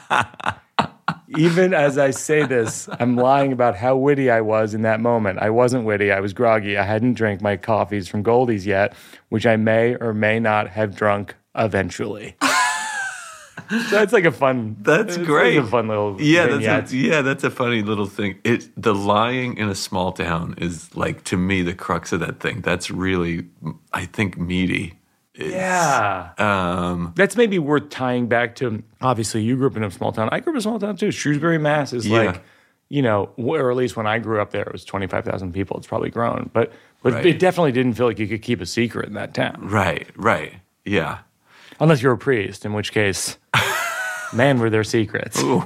Even as I say this, I'm lying about how witty I was in that moment. I wasn't witty. I was groggy. I hadn't drank my coffees from Goldie's yet, which I may or may not have drunk eventually. So that's like a fun. That's it's great. Like a fun little. Yeah, vignette. that's a, yeah, that's a funny little thing. It the lying in a small town is like to me the crux of that thing. That's really, I think, meaty. It's, Yeah. Um, That's maybe worth tying back to, obviously, you grew up in a small town. I grew up in a small town, too. Shrewsbury, Mass. is Yeah. like, you know, or at least when I grew up there, it was twenty-five thousand people. It's probably grown. But, but Right. it definitely didn't feel like you could keep a secret in that town. right. Right. Yeah. Unless you're a priest, in which case, man, were there secrets. Ooh.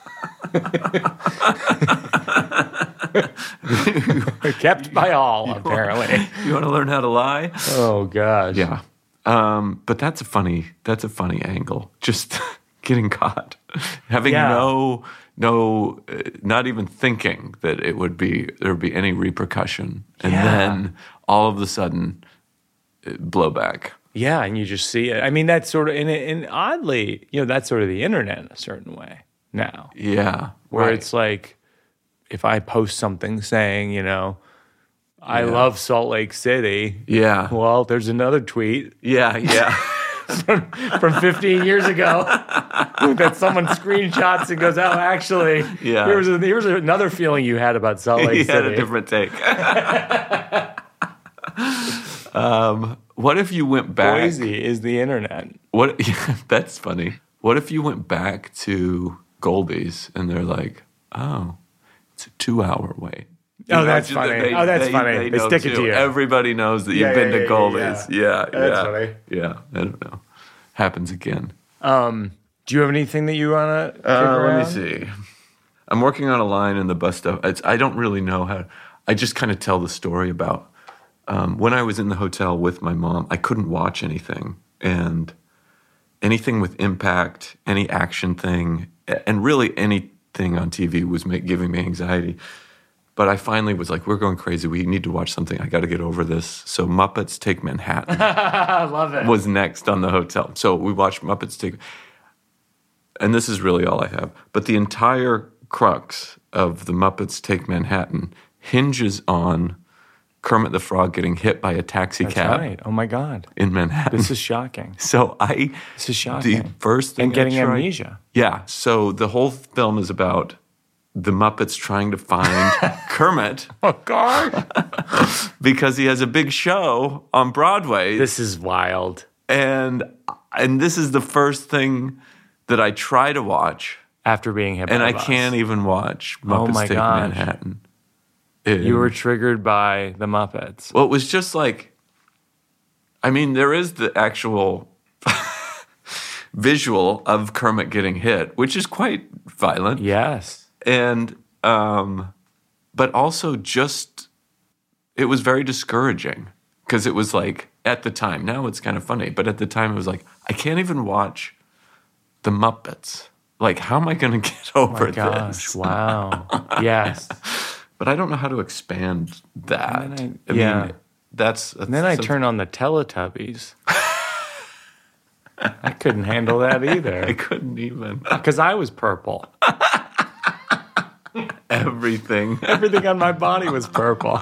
Kept by all, apparently. You want to learn how to lie? Oh, gosh. Yeah. Um, but that's a funny. That's a funny angle. Just getting caught, having Yeah. no, no, uh, not even thinking that it would be there would be any repercussion, and Yeah. then all of a sudden, uh, blowback. Yeah, and you just see it. I mean, that's sort of, and, and oddly, you know, that's sort of the internet in a certain way now. Yeah. Where right. it's like, if I post something saying, you know, I Yeah. love Salt Lake City, Yeah. well, there's another tweet Yeah. Yeah. from fifteen years ago that someone screenshots and goes, oh, actually, Yeah. here's, a, here's another feeling you had about Salt He Lake had City. a different take. um, what if you went back? Boise is the internet. What? That's funny. What if you went back to Goldie's and they're like, "Oh, it's a two-hour wait." Oh, that's Imagine that funny. Oh, that's funny. They know stick it to too. you. Everybody knows that Yeah, you've been yeah, to yeah, Goldie's. yeah. Yeah, yeah, That's funny. Yeah, I don't know. Happens again. Um, do you have anything that you want to Uh, let me see. I'm working on a line in the bus stop. It's, I don't really know how. I just kind of tell the story about um, when I was in the hotel with my mom. I couldn't watch anything, and anything with impact, any action thing, and really anything on T V was make, giving me anxiety. But I finally was like, "We're going crazy. We need to watch something. I got to get over this." So Muppets Take Manhattan I love it. was next on the hotel. So we watched Muppets Take, and this is really all I have. But the entire crux of the Muppets Take Manhattan hinges on Kermit the Frog getting hit by a taxi That's cab right. Oh, my God. in Manhattan. This is shocking. so I, This is shocking. the first thing And getting I tried- amnesia. Yeah. So the whole film is about the Muppets trying to find Kermit Oh, God. because he has a big show on Broadway. This is wild. and and this is the first thing that I try to watch, After being hit by and a I bus. can't even watch Oh Muppets my Take gosh. Manhattan. And, You were triggered by the Muppets. well, it was just like, I mean, there is the actual visual of Kermit getting hit, which is quite violent. Yes. And, um, but also just, it was very discouraging because it was like, at the time, now it's kind of funny, but at the time it was like, I can't even watch the Muppets. Like, how am I going to get over Oh my gosh, this? wow. Yes. But I don't know how to expand that. And then I, I- yeah. mean, that's, that's And then I so- turned on the Teletubbies. I couldn't handle that I either. couldn't even. Because I was purple. Everything. Everything on my body was purple.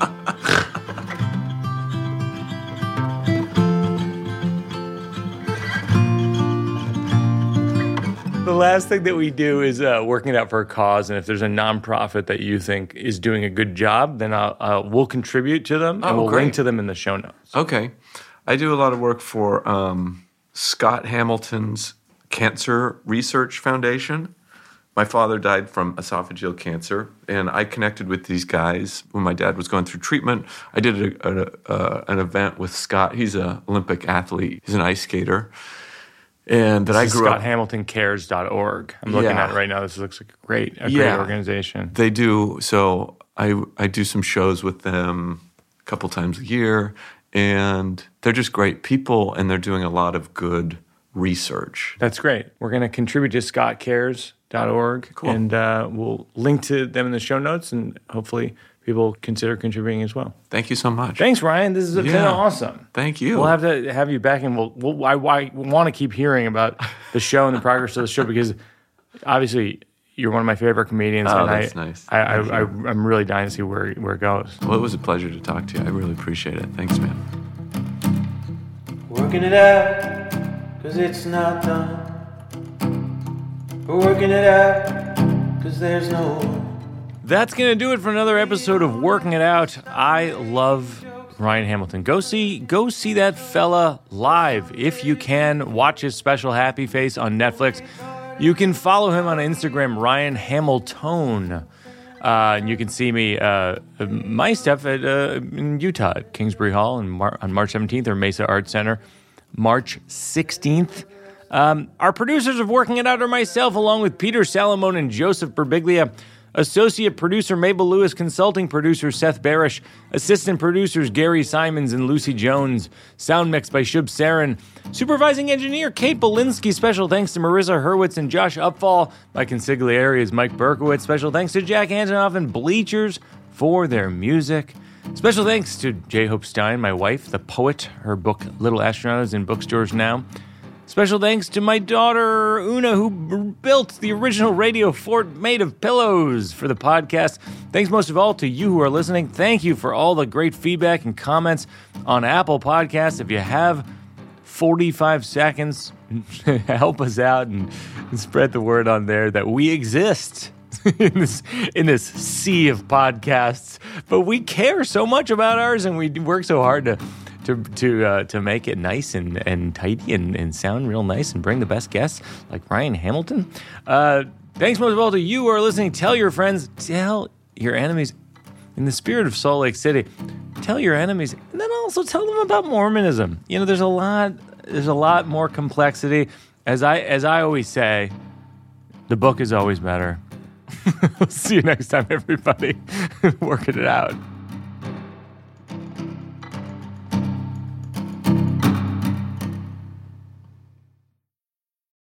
The last thing that we do is uh, working it out for a cause, and if there's a nonprofit that you think is doing a good job, then I'll, uh, we'll contribute to them, and Oh, we'll great. link to them in the show notes. Okay. I do a lot of work for um, Scott Hamilton's Cancer Research Foundation. My father died from esophageal cancer, and I connected with these guys when my dad was going through treatment. I did a, a, a, an event with Scott. He's an Olympic athlete. He's an ice skater. And that I grew Scott up... Hamilton Cares dot org. I'm looking Yeah. at it right now. This looks like a great, a great Yeah. organization. They do. So I I do some shows with them a couple times a year, and they're just great people, and they're doing a lot of good research. That's great. We're going to contribute to Scott Cares dot org, Cool. and uh, we'll link to them in the show notes, and hopefully people consider contributing as well. Thank you so much. Thanks, Ryan. This has been Yeah. awesome. Thank you. We'll have to have you back, and we'll, we'll I, I want to keep hearing about the show and the progress of the show because obviously you're one of my favorite comedians. Oh, and that's I, nice. I, I, Thank I, you. I'm really dying to see where where it goes. Well, it was a pleasure to talk to you. I really appreciate it. Thanks, man. Working it out, cause it's not done. We're working it out, cause there's no. That's going to do it for another episode of Working It Out. I love Ryan Hamilton. Go see go see that fella live if you can. Watch his special Happy Face on Netflix. You can follow him on Instagram, Ryan Hamilton. Uh, and you can see me, uh, my stuff at uh, in Utah at Kingsbury Hall in Mar- on March seventeenth or Mesa Arts Center, March sixteenth. Um, our producers of Working It Out are myself, along with Peter Salamone and Joseph Berbiglia. Associate producer Mabel Lewis, consulting producer Seth Barish, assistant producers Gary Simons and Lucy Jones, sound mix by Shub Sarin, supervising engineer Kate Belinsky. Special thanks to Marissa Hurwitz and Josh Upfall. My consigliere is Mike Berkowitz. Special thanks to Jack Antonoff and Bleachers for their music. Special thanks to J. Hope Stein, my wife, the poet. Her book Little Astronaut is in bookstores now. Special thanks to my daughter, Una, who b- built the original radio fort made of pillows for the podcast. Thanks most of all to you who are listening. Thank you for all the great feedback and comments on Apple Podcasts. If you have forty-five seconds, help us out and, and spread the word on there that we exist in this in this sea of podcasts. But we care so much about ours, and we work so hard to to to uh, to make it nice and, and tidy and, and sound real nice and bring the best guests like Ryan Hamilton. Uh, thanks most of all to you who are listening. Tell your friends, tell your enemies. In the spirit of Salt Lake City, tell your enemies, and then also tell them about Mormonism. You know, there's a lot there's a lot more complexity. As I as I always say, the book is always better. See you next time, everybody. Working it out.